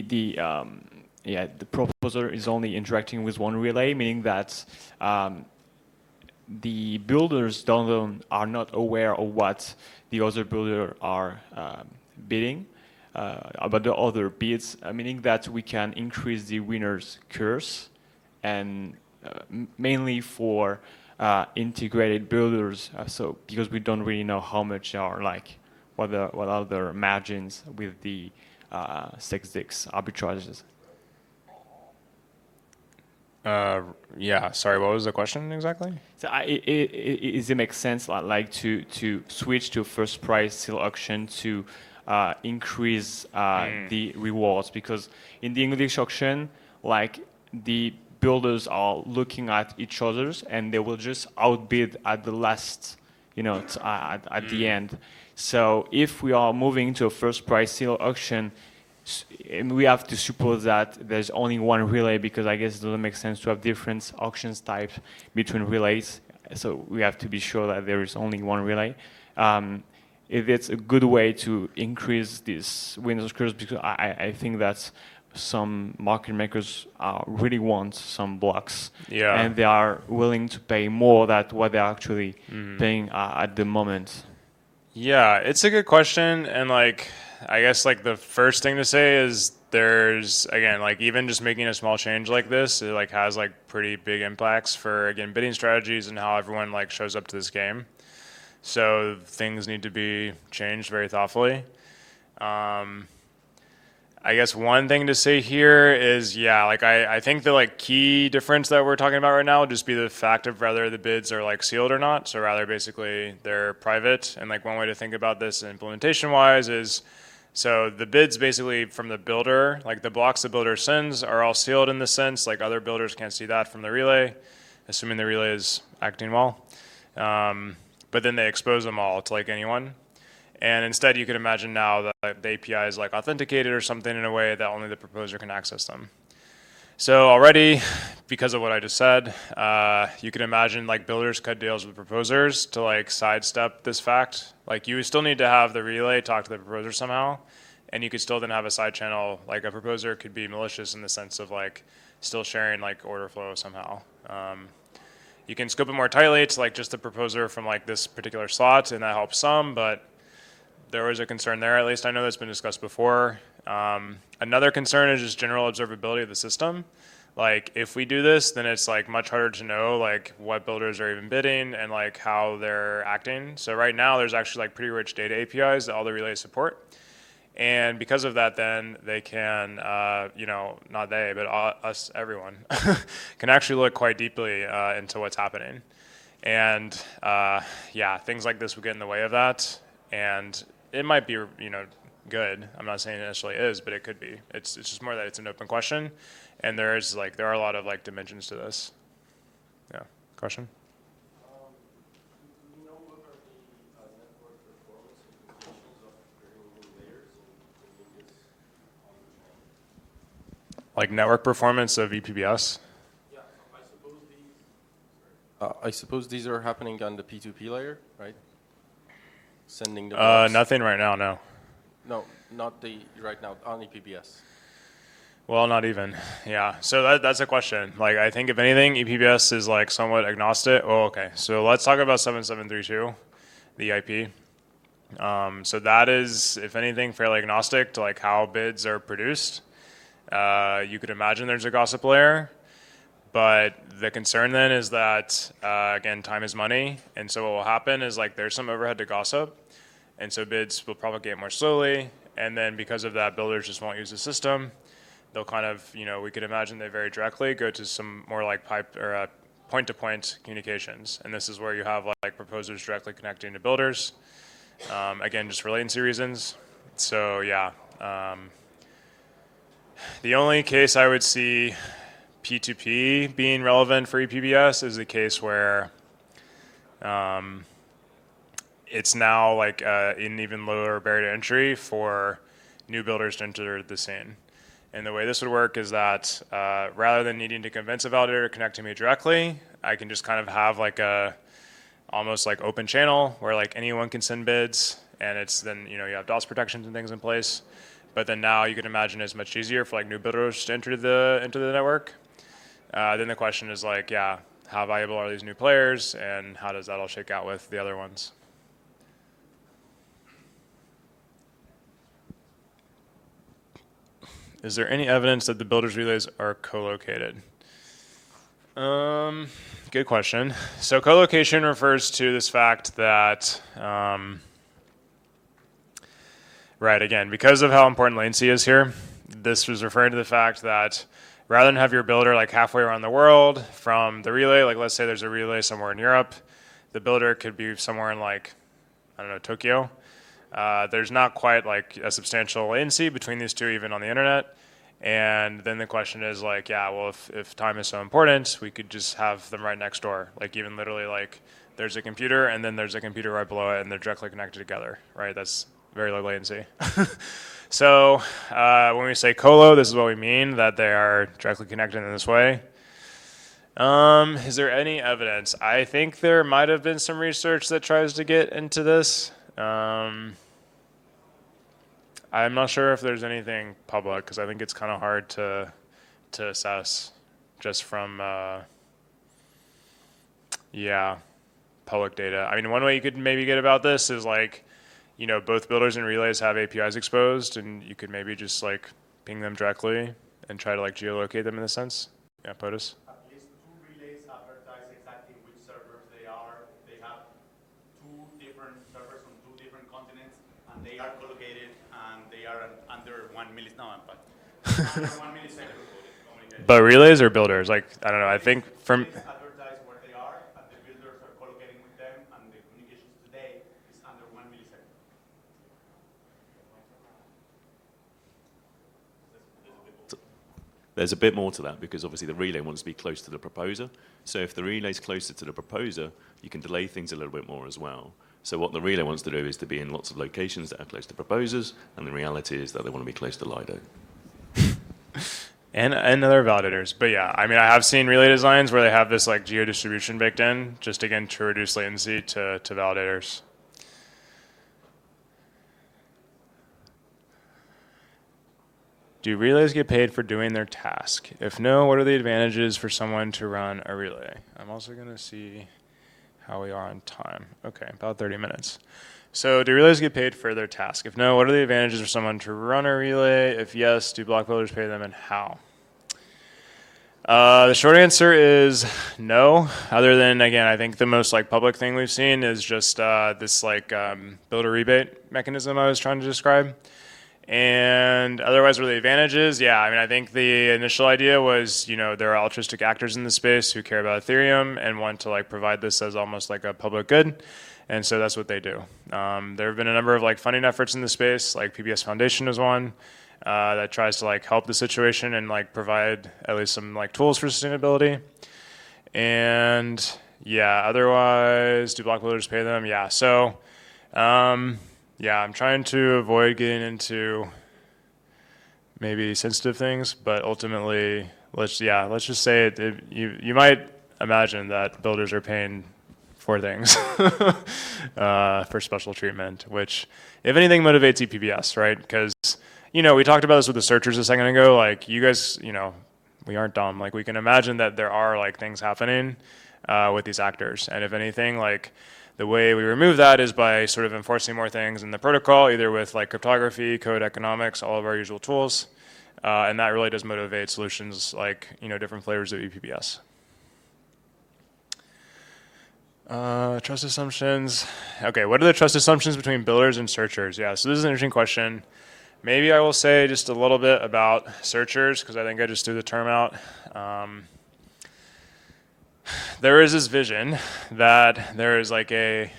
the proposer is only interacting with one relay, meaning that the builders are not aware of what the other builder are bidding about the other bids, meaning that we can increase the winner's curse and mainly for integrated builders. So because we don't really know how much are like what are the margins with the 6DIX arbitrages. Yeah, sorry, what was the question exactly? So does it make sense like to switch to first price seal auction to increase the rewards? Because in the English auction, like the builders are looking at each other's and they will just outbid at the last, at the end. So if we are moving to a first price seal auction, and we have to suppose that there's only one relay, because I guess it doesn't make sense to have different auctions types between relays. So we have to be sure that there is only one relay. If it's a good way to increase these winners curves, because I think that some market makers really want some blocks, and they are willing to pay more than what they're actually paying at the moment. Yeah, it's a good question, and I guess the first thing to say is there's, again, even just making a small change like this, it has pretty big impacts for, again, bidding strategies and how everyone shows up to this game. So things need to be changed very thoughtfully. I guess one thing to say here is, I think the key difference that we're talking about right now would just be the fact of whether the bids are sealed or not. So rather, basically, they're private. And one way to think about this implementation-wise is, so the bids basically from the builder, the blocks the builder sends, are all sealed in the sense, other builders can't see that from the relay, assuming the relay is acting well. But then they expose them all to anyone. And instead, you could imagine now that the API is authenticated or something in a way that only the proposer can access them. So already, because of what I just said, you can imagine builders cut deals with proposers to sidestep this fact. You would still need to have the relay talk to the proposer somehow, and you could still then have a side channel. A proposer could be malicious in the sense of still sharing order flow somehow. You can scope it more tightly to just the proposer from this particular slot, and that helps some, but there was a concern there, at least I know that's been discussed before. Another concern is just general observability of the system. If we do this, then it's much harder to know what builders are even bidding and how they're acting. So right now there's actually pretty rich data APIs that all the relays support. And because of that, then they can, not they, but us, everyone, can actually look quite deeply into what's happening. And things like this would get in the way of that. And it might be, good. I'm not saying it necessarily is, but it could be. It's just more that it's an open question, and there are a lot of dimensions to this. Yeah. Question? Do you know what are the network performance implications of creating new layers and bringing this on the chain? Network performance of ePBS? Yeah, so I suppose these are happening on the P2P layer, right? Sending the blocks. Nothing right now, no. No, not right now, on ePBS. Well, not even. Yeah. So that's a question. I think if anything, ePBS is somewhat agnostic. Oh, okay. So let's talk about 7732, the IP. So that is, if anything, fairly agnostic to how bids are produced. You could imagine there's a gossip layer, but the concern then is that, again, time is money. And so what will happen is there's some overhead to gossip. And so bids will propagate more slowly. And then because of that, builders just won't use the system. They'll kind of, we could imagine they very directly go to some more pipe or point-to-point communications. And this is where you have proposers directly connecting to builders. Again, just for latency reasons. So yeah. The only case I would see P2P being relevant for ePBS is the case where it's now an even lower barrier to entry for new builders to enter the scene. And the way this would work is that rather than needing to convince a validator to connect to me directly, I can just kind of have a almost open channel where anyone can send bids, and it's then you have DOS protections and things in place. But then now you can imagine it's much easier for new builders to enter into the network. Then the question is how valuable are these new players, and how does that all shake out with the other ones? Is there any evidence that the builders' relays are co-located? Good question. So co-location refers to this fact that, right, again, because of how important latency is here, this was referring to the fact that rather than have your builder like halfway around the world from the relay, like let's say there's a relay somewhere in Europe, the builder could be somewhere in like, I don't know, Tokyo. There's not quite like a substantial latency between these two even on the internet. And then the question is like, yeah, well, if time is so important, we could just have them right next door. Like even literally like there's a computer and then there's a computer right below it and they're directly connected together, right? That's very low latency. So when we say colo, this is what we mean, that they are directly connected in this way. Is there any evidence? I think there might have been some research that tries to get into this. I'm not sure if there's anything public because I think it's kind of hard to assess just from public data. I mean, one way you could maybe get about this is like, you know, both builders and relays have APIs exposed, and you could maybe just like ping them directly and try to like geolocate them in a sense. Yeah, POTUS. At least two relays advertise exactly which servers they are. They have two different servers on two different continents, and they are collocated, and they are under 1 millisecond. Under 1 millisecond communication. But relays or builders? Like, I don't know. I think from advertise where they are, and the builders are collocating with them, and the communications today is under 1 millisecond. There's a bit more to that because obviously the relay wants to be close to the proposer. So if the relay is closer to the proposer, you can delay things a little bit more as well. So what the relay wants to do is to be in lots of locations that are close to proposers, and the reality is that they want to be close to Lido. and other validators. But yeah, I mean, I have seen relay designs where they have this like geo distribution baked in, just again to reduce latency to validators. Do relays get paid for doing their task? If no, what are the advantages for someone to run a relay? I'm also going to see how we are on time. Okay, about 30 minutes. So do relays get paid for their task? If no, what are the advantages for someone to run a relay? If yes, do block builders pay them and how? The short answer is no, other than, again, I think the most like public thing we've seen is just this like builder rebate mechanism I was trying to describe. And otherwise, what are the advantages? Yeah, I mean, I think the initial idea was, you know, there are altruistic actors in the space who care about Ethereum and want to like provide this as almost like a public good. And so that's what they do. There have been a number of like funding efforts in the space, like PBS Foundation is one that tries to like help the situation and like provide at least some like tools for sustainability. And yeah, otherwise, do block builders pay them? Yeah, so yeah, I'm trying to avoid getting into maybe sensitive things, but ultimately, let's just say it you might imagine that builders are paying for things for special treatment, which, if anything, motivates ePBS, right? Because, you know, we talked about this with the searchers a second ago. Like, you guys, you know, we aren't dumb. Like, we can imagine that there are like things happening with these actors, and if anything, like, the way we remove that is by sort of enforcing more things in the protocol, either with like cryptography, code economics, all of our usual tools, and that really does motivate solutions like, you know, different flavors of ePBS. Trust assumptions. Okay, what are the trust assumptions between builders and searchers? Yeah, so this is an interesting question. Maybe I will say just a little bit about searchers because I think I just threw the term out. There is this vision that there is like I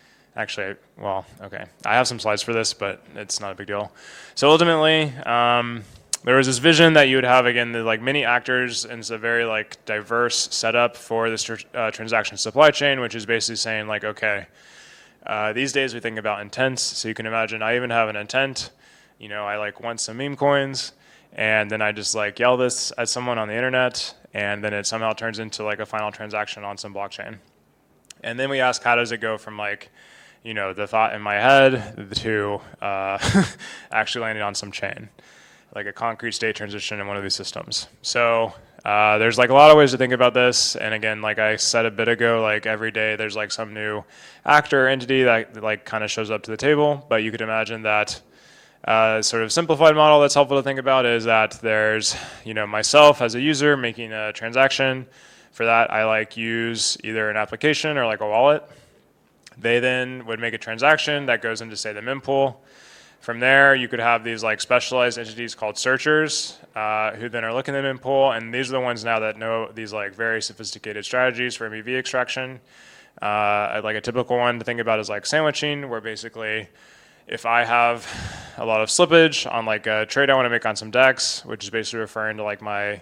have some slides for this, but it's not a big deal. So ultimately, there was this vision that you would have, again, the like many actors, and it's a very like diverse setup for this transaction supply chain, which is basically saying like, okay, these days we think about intents. So you can imagine I even have an intent. You know, I like want some meme coins, and then I just like yell this at someone on the internet, and then it somehow turns into like a final transaction on some blockchain. And then we ask, how does it go from like, you know, the thought in my head to actually landing on some chain, like a concrete state transition in one of these systems. So there's like a lot of ways to think about this. And again, like I said a bit ago, like every day there's like some new actor or entity that like kind of shows up to the table. But you could imagine that sort of simplified model that's helpful to think about is that there's, you know, myself as a user making a transaction For that, I like use either an application or like a wallet. They then would make a transaction that goes into, say, the mempool. From there, you could have these like specialized entities called searchers who then are looking at the mempool, and these are the ones now that know these like very sophisticated strategies for MEV extraction. Like a typical one to think about is like sandwiching, where basically if I have a lot of slippage on like a trade I want to make on some DEX, which is basically referring to like my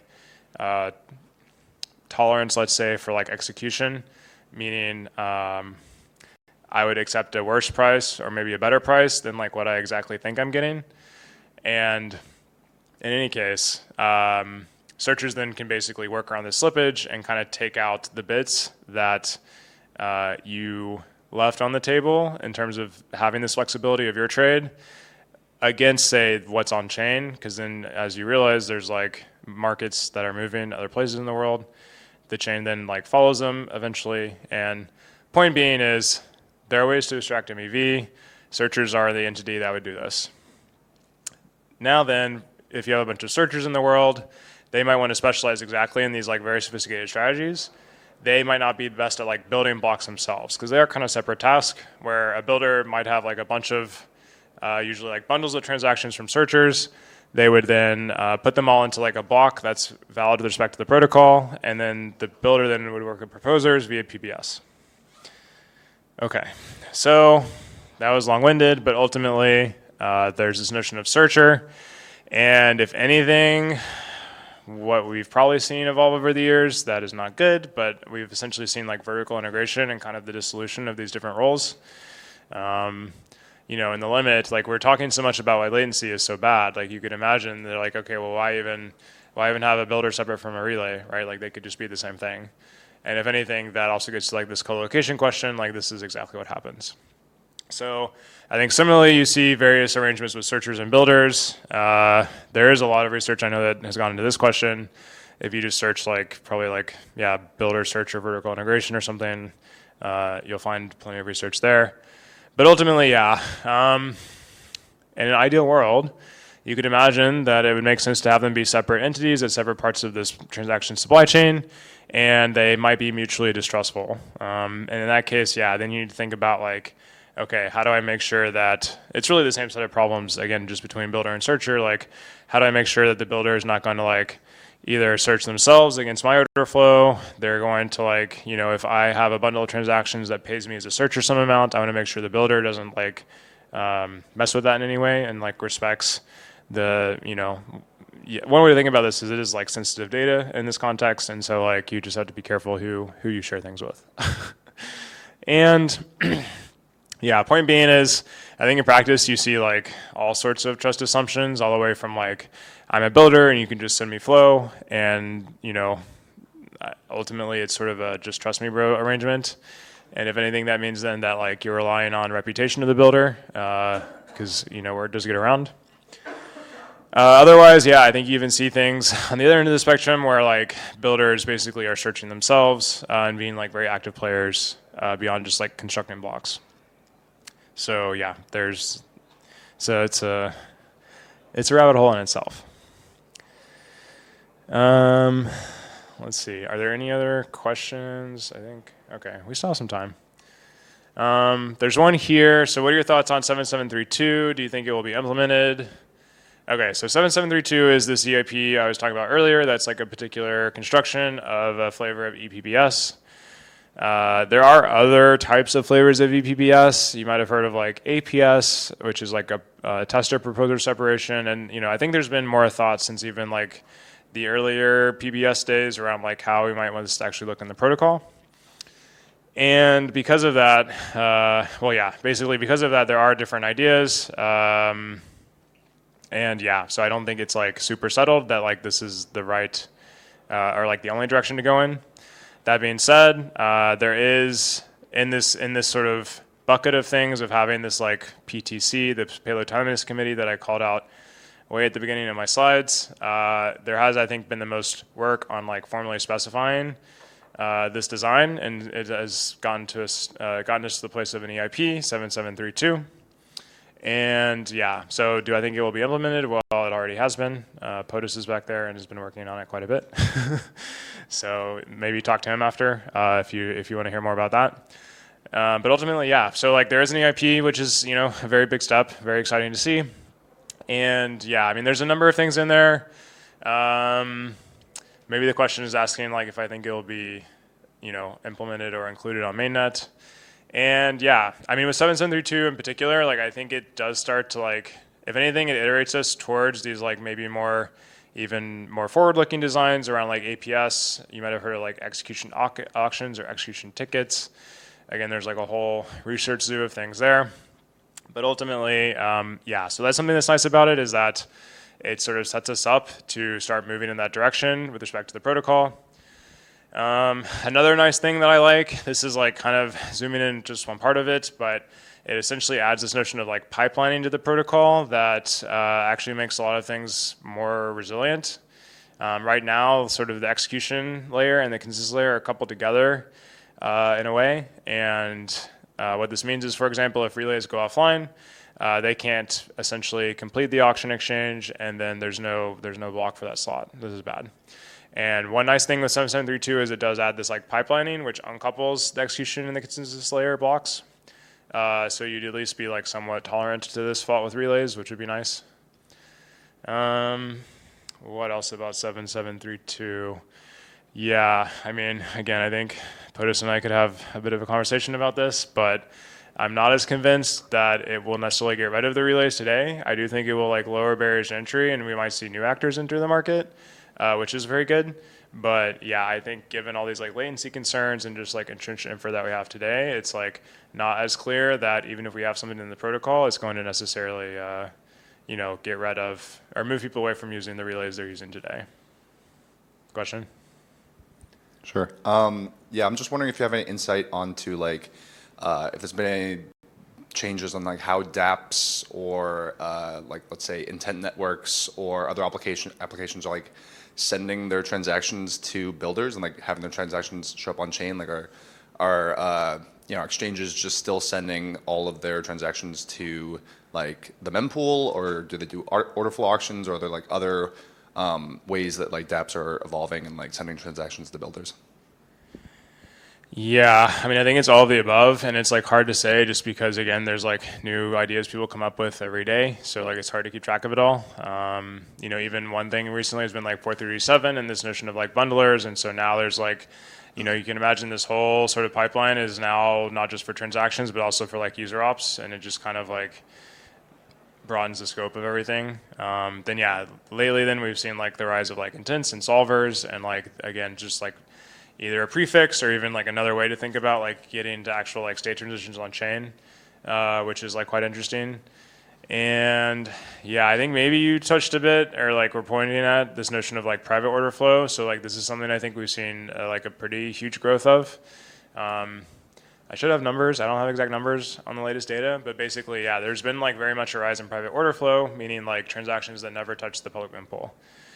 tolerance, let's say, for like execution, meaning I would accept a worse price or maybe a better price than like what I exactly think I'm getting. And in any case, searchers then can basically work around this slippage and kind of take out the bits that you left on the table in terms of having this flexibility of your trade against, say, what's on chain, because then as you realize there's like markets that are moving other places in the world, the chain then like follows them eventually. And point being is there are ways to extract MEV. Searchers are the entity that would do this. Now then, if you have a bunch of searchers in the world, they might want to specialize exactly in these like very sophisticated strategies. They might not be the best at like building blocks themselves because they are kind of separate tasks, where a builder might have like a bunch of usually like bundles of transactions from searchers. They would then put them all into like a block that's valid with respect to the protocol, and then the builder then would work with proposers via PBS. Okay, so that was long-winded, but ultimately there's this notion of searcher, and if anything, what we've probably seen evolve over the years, that is not good, but we've essentially seen like vertical integration and kind of the dissolution of these different roles. You know, in the limit, like we're talking so much about why latency is so bad, like you could imagine they're like, okay, well, why even have a builder separate from a relay, right? Like they could just be the same thing. And if anything, that also gets to like this co-location question, like this is exactly what happens. So I think similarly, you see various arrangements with searchers and builders. There is a lot of research I know that has gone into this question. If you just search like, probably like, yeah, builder search or vertical integration or something, you'll find plenty of research there. But ultimately, yeah, in an ideal world, you could imagine that it would make sense to have them be separate entities at separate parts of this transaction supply chain, and they might be mutually distrustful. And in that case, yeah, then you need to think about like, okay, how do I make sure that it's really the same set of problems, again, just between builder and searcher, like how do I make sure that the builder is not going to like either search themselves against my order flow, they're going to like, you know, if I have a bundle of transactions that pays me as a searcher some amount, I want to make sure the builder doesn't like mess with that in any way and like respects the, you know, one way to think about this is it is like sensitive data in this context, and so like you just have to be careful who you share things with. And yeah, point being is, I think in practice you see like all sorts of trust assumptions, all the way from like I'm a builder and you can just send me flow, and you know, ultimately it's sort of a just trust me bro arrangement. And if anything, that means then that like you're relying on reputation of the builder, because you know word does get around. Otherwise, yeah, I think you even see things on the other end of the spectrum where like builders basically are searching themselves and being like very active players beyond just like constructing blocks. So yeah, it's a rabbit hole in itself. Let's see. Are there any other questions? I think okay, we still have some time. There's one here. So what are your thoughts on 7732? Do you think it will be implemented? Okay, so 7732 is this EIP I was talking about earlier. That's like a particular construction of a flavor of ePBS. There are other types of flavors of ePBS. You might have heard of like APS, which is like a tester proposer separation. And you know, I think there's been more thought since even like the earlier PBS days around like how we might want this to actually look in the protocol. And because of that, well, yeah, basically because of that, there are different ideas. And yeah, so I don't think it's like super settled that like this is the right or like the only direction to go in. That being said, there is in this sort of bucket of things of having this like PTC, the Payload Timeliness Committee that I called out way at the beginning of my slides. There has, I think, been the most work on like formally specifying this design, and it has gotten us to the place of an EIP 7732. And yeah, so do I think it will be implemented? Well, it already has been. POTUS is back there and has been working on it quite a bit. So maybe talk to him after if you want to hear more about that. But ultimately, yeah. So like there is an EIP, which is a very big step, very exciting to see. And yeah, I mean, there's a number of things in there. Maybe the question is asking like if I think it will be implemented or included on mainnet. And yeah, I mean, with 7732 in particular, like I think it does start to like, if anything, it iterates us towards these like maybe even more forward-looking designs around like APS. You might have heard of like execution auctions or execution tickets. Again, there's like a whole research zoo of things there. But ultimately, yeah, so that's something that's nice about it is that it sort of sets us up to start moving in that direction with respect to the protocol. Another nice thing that I like, this is like kind of zooming in just one part of it, but it essentially adds this notion of like pipelining to the protocol that actually makes a lot of things more resilient. Right now, sort of the execution layer and the consensus layer are coupled together in a way. And what this means is, for example, if relays go offline, they can't essentially complete the auction exchange, and then there's no block for that slot. This is bad. And one nice thing with 7732 is it does add this like pipelining, which uncouples the execution and the consensus layer blocks. So you'd at least be like somewhat tolerant to this fault with relays, which would be nice. What else about 7732? Yeah, I mean, again, I think POTUS and I could have a bit of a conversation about this, but I'm not as convinced that it will necessarily get rid of the relays today. I do think it will like lower barriers to entry, and we might see new actors enter the market, which is very good. But yeah, I think given all these like latency concerns and just like entrenched infra that we have today, it's like not as clear that even if we have something in the protocol, it's going to necessarily get rid of or move people away from using the relays they're using today. Question? Sure. Yeah, I'm just wondering if you have any insight onto like if there's been any changes on like how dApps or like let's say intent networks or other applications are like sending their transactions to builders and like having their transactions show up on chain. Like are exchanges just still sending all of their transactions to like the mempool, or do they do order flow auctions, or are there like other ways that like dApps are evolving and like sending transactions to builders? Yeah, I mean, I think it's all of the above, and it's like hard to say just because, again, there's like new ideas people come up with every day, so like it's hard to keep track of it all. Even one thing recently has been like 437 and this notion of like bundlers, and so now there's like, you can imagine this whole sort of pipeline is now not just for transactions, but also for like user ops, and it just kind of like broadens the scope of everything. Then yeah, lately then we've seen like the rise of like intents and solvers, and like, again, just like either a prefix or even like another way to think about like getting to actual like state transitions on chain, which is like quite interesting. And yeah, I think maybe you touched a bit, or like we're pointing at this notion of like private order flow. So like this is something I think we've seen like a pretty huge growth of. I should have numbers. I don't have exact numbers on the latest data, but basically, yeah, there's been like very much a rise in private order flow, meaning like transactions that never touch the public mempool.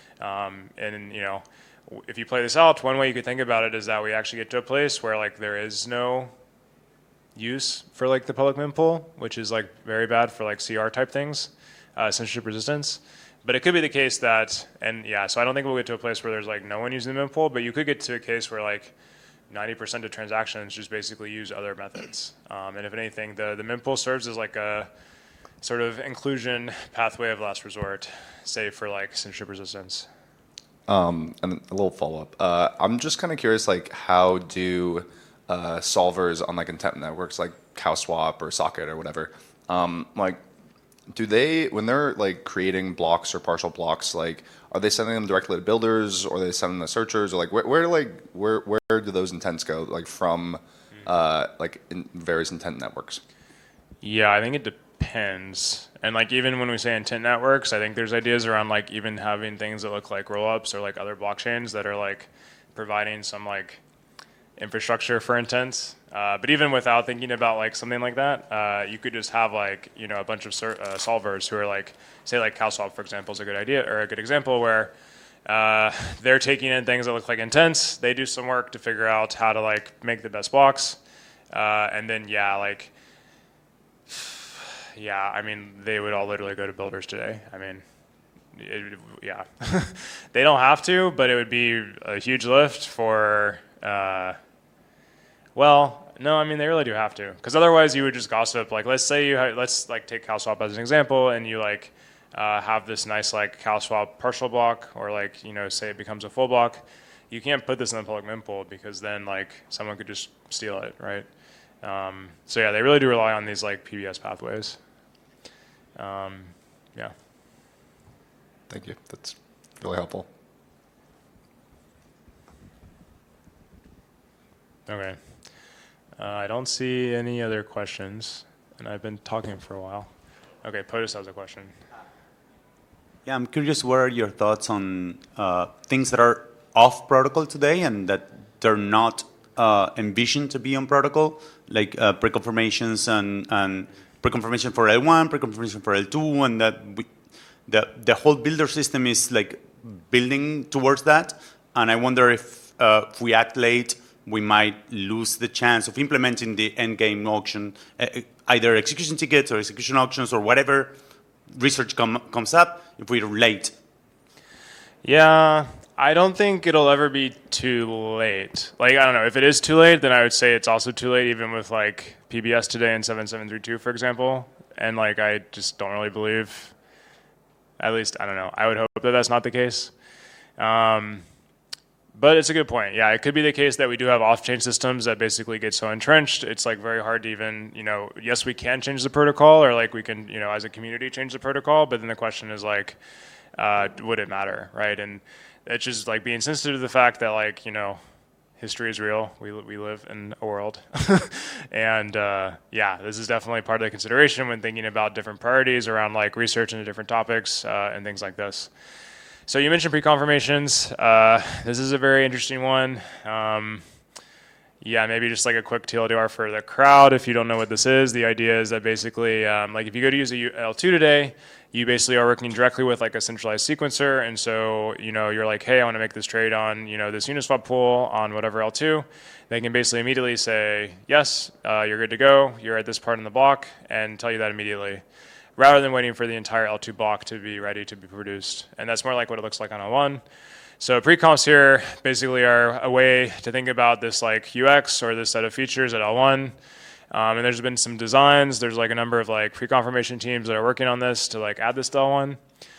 If you play this out, one way you could think about it is that we actually get to a place where like there is no use for like the public mempool, which is like very bad for like CR type things, censorship resistance. But it could be the case that, and yeah, so I don't think we'll get to a place where there's like no one using the mempool, but you could get to a case where like 90% of transactions just basically use other methods. And if anything, the mempool serves as like a sort of inclusion pathway of last resort, save for like censorship resistance. And a little follow-up. I'm just kind of curious, like, how do solvers on like intent networks, like CowSwap or Socket or whatever, like, do they, when they're like creating blocks or partial blocks, like, are they sending them directly to builders, or are they sending them to searchers, or like where do those intents go, like from like in various intent networks? Yeah, I think it depends. And like even when we say intent networks, I think there's ideas around like even having things that look like rollups or like other blockchains that are like providing some like infrastructure for intents. But even without thinking about like something like that, you could just have like a bunch of solvers who are like, say like CowSwap, for example, is a good idea or a good example where they're taking in things that look like intents. They do some work to figure out how to like make the best blocks, and then Yeah, I mean, they would all literally go to builders today. I mean, yeah, they don't have to, but it would be a huge lift for. Well, no, I mean they really do have to, because otherwise you would just gossip. Like, let's say let's like take CalSwap as an example, and you like have this nice like CalSwap partial block, or like say it becomes a full block. You can't put this in the public mempool because then like someone could just steal it, right? So yeah, they really do rely on these like PBS pathways. Yeah. Thank you. That's really helpful. Okay. I don't see any other questions, and I've been talking for a while. Okay, POTUS has a question. Yeah, I'm curious, what are your thoughts on things that are off protocol today and that they're not envisioned to be on protocol, like pre-confirmations and pre-confirmation for L1, pre-confirmation for L2, and that the whole builder system is like building towards that. And I wonder if we act late, we might lose the chance of implementing the endgame auction, either execution tickets or execution auctions or whatever research comes up if we're late. Yeah, I don't think it'll ever be too late. Like, I don't know, if it is too late, then I would say it's also too late, even with like PBS today and 7732, for example. And like, I just don't really believe, at least, I don't know, I would hope that that's not the case. But it's a good point. Yeah, it could be the case that we do have off-chain systems that basically get so entrenched, it's like very hard to even, yes, we can change the protocol, or like we can, as a community change the protocol, but then the question is like, would it matter, right? And it's just like being sensitive to the fact that like, history is real. We live in a world. And yeah, this is definitely part of the consideration when thinking about different priorities around like research into different topics and things like this. So you mentioned pre-confirmations. This is a very interesting one. Yeah, maybe just like a quick TLDR for the crowd. If you don't know what this is, the idea is that basically, like if you go to use a L2 today, you basically are working directly with like a centralized sequencer. And so, you're like, hey, I want to make this trade on, this Uniswap pool on whatever L2. They can basically immediately say, yes, you're good to go. You're at this part in the block, and tell you that immediately, rather than waiting for the entire L2 block to be ready to be produced. And that's more like what it looks like on L1. So pre-confs here basically are a way to think about this like UX or this set of features at L1. And there's been some designs. There's like a number of like pre-confirmation teams that are working on this to like add this to L1.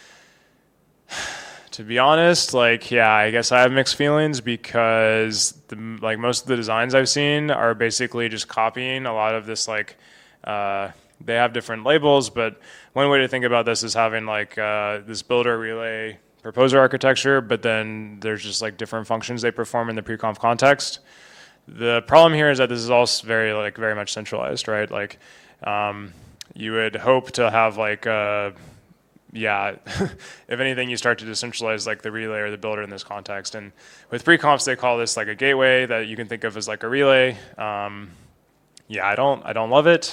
To be honest, like, yeah, I guess I have mixed feelings because like most of the designs I've seen are basically just copying a lot of this like, they have different labels, but one way to think about this is having like this builder relay proposer architecture, but then there's just like different functions they perform in the pre-conf context. The problem here is that this is all very much centralized, right? Like you would hope to have like, yeah, if anything, you start to decentralize like the relay or the builder in this context. And with pre-confs, they call this like a gateway that you can think of as like a relay. Yeah, I don't love it.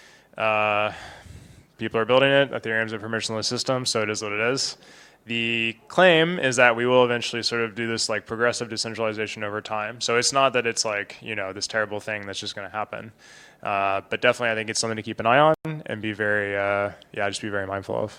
People are building it. Ethereum's a permissionless system, so it is what it is. The claim is that we will eventually sort of do this like progressive decentralization over time. So it's not that it's like, this terrible thing that's just going to happen. But definitely I think it's something to keep an eye on and be very, just be very mindful of.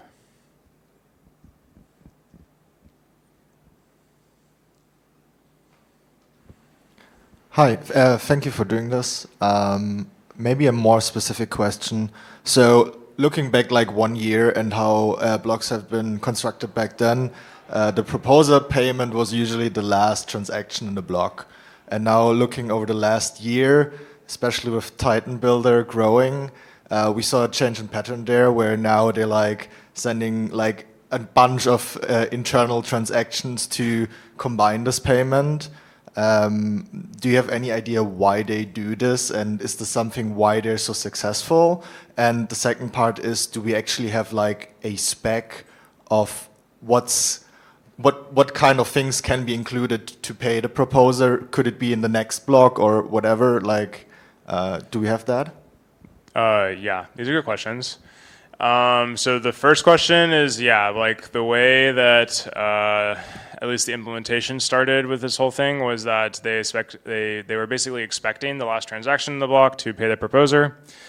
Hi, thank you for doing this. Maybe a more specific question. So looking back like 1 year and how blocks have been constructed back then, the proposer payment was usually the last transaction in the block. And now looking over the last year, especially with Titan Builder growing, we saw a change in pattern there where now they're like sending like a bunch of internal transactions to combine this payment. Do you have any idea why they do this, and is this something why they're so successful? And the second part is, do we actually have like a spec of what kind of things can be included to pay the proposer? Could it be in the next block or whatever? Like, do we have that? Yeah, these are good questions. So the first question is, like the way that at least the implementation started with this whole thing was that they were basically expecting the last transaction in the block to pay the proposer.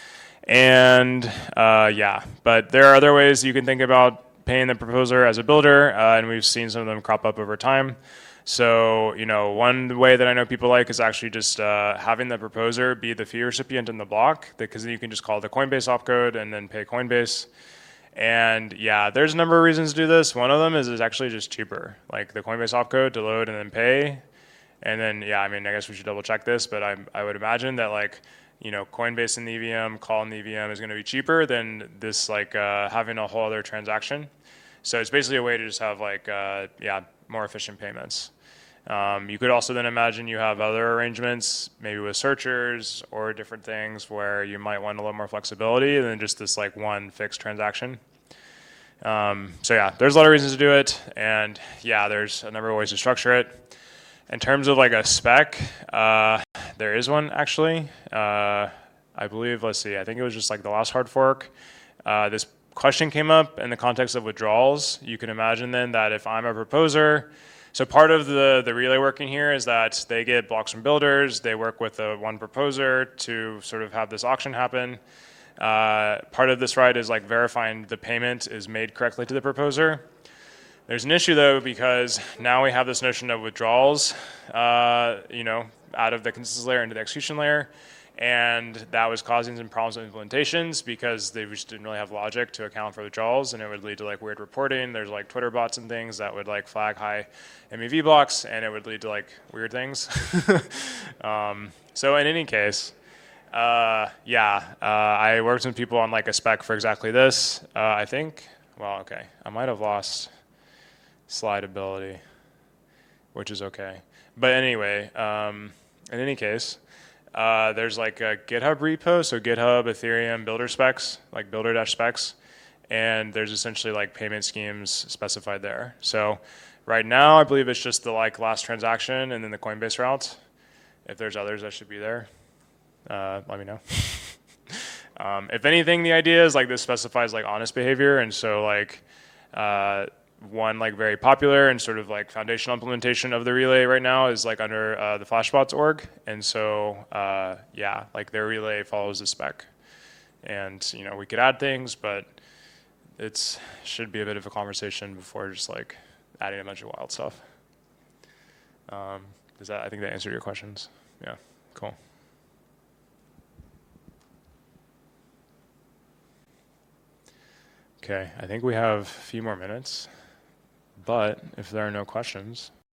And yeah, but there are other ways you can think about paying the proposer as a builder, and we've seen some of them crop up over time. So, one way that I know people like is actually just having the proposer be the fee recipient in the block, because then you can just call the Coinbase opcode and then pay Coinbase. And yeah, there's a number of reasons to do this. One of them is it's actually just cheaper, like the Coinbase opcode to load and then pay. And then, yeah, I guess we should double check this, but I would imagine that Coinbase in the EVM, call in the EVM is going to be cheaper than this having a whole other transaction. So it's basically a way to just have more efficient payments. You could also then imagine you have other arrangements, maybe with searchers or different things where you might want a little more flexibility than just this one fixed transaction. So yeah, there's a lot of reasons to do it, and yeah, there's a number of ways to structure it. In terms of a spec, there is one actually. I believe, let's see, I think it was just the last hard fork. This question came up in the context of withdrawals. You can imagine then that if I'm a proposer, so part of the relay working here is that they get blocks from builders, they work with one proposer to sort of have this auction happen. Part of this right is verifying the payment is made correctly to the proposer. There's an issue though, because now we have this notion of withdrawals, out of the consensus layer into the execution layer. And that was causing some problems with implementations because they just didn't really have logic to account for withdrawals, and it would lead to weird reporting. There's Twitter bots and things that would flag high MEV blocks, and it would lead to weird things. So in any case, I worked with people on a spec for exactly this. I think, well, okay, I might have lost slide ability, which is okay. But anyway, in any case, there's a GitHub repo, so GitHub Ethereum builder specs, builder-specs, and there's essentially payment schemes specified there. So right now, I believe it's just the last transaction and then the Coinbase route. If there's others that should be there, let me know. If anything, the idea is this specifies honest behavior, and so one very popular and sort of foundational implementation of the relay right now is under the Flashbots org, and so their relay follows the spec, and we could add things, but it should be a bit of a conversation before just adding a bunch of wild stuff. I think that answered your questions. Yeah, cool. Okay, I think we have a few more minutes. But if there are no questions,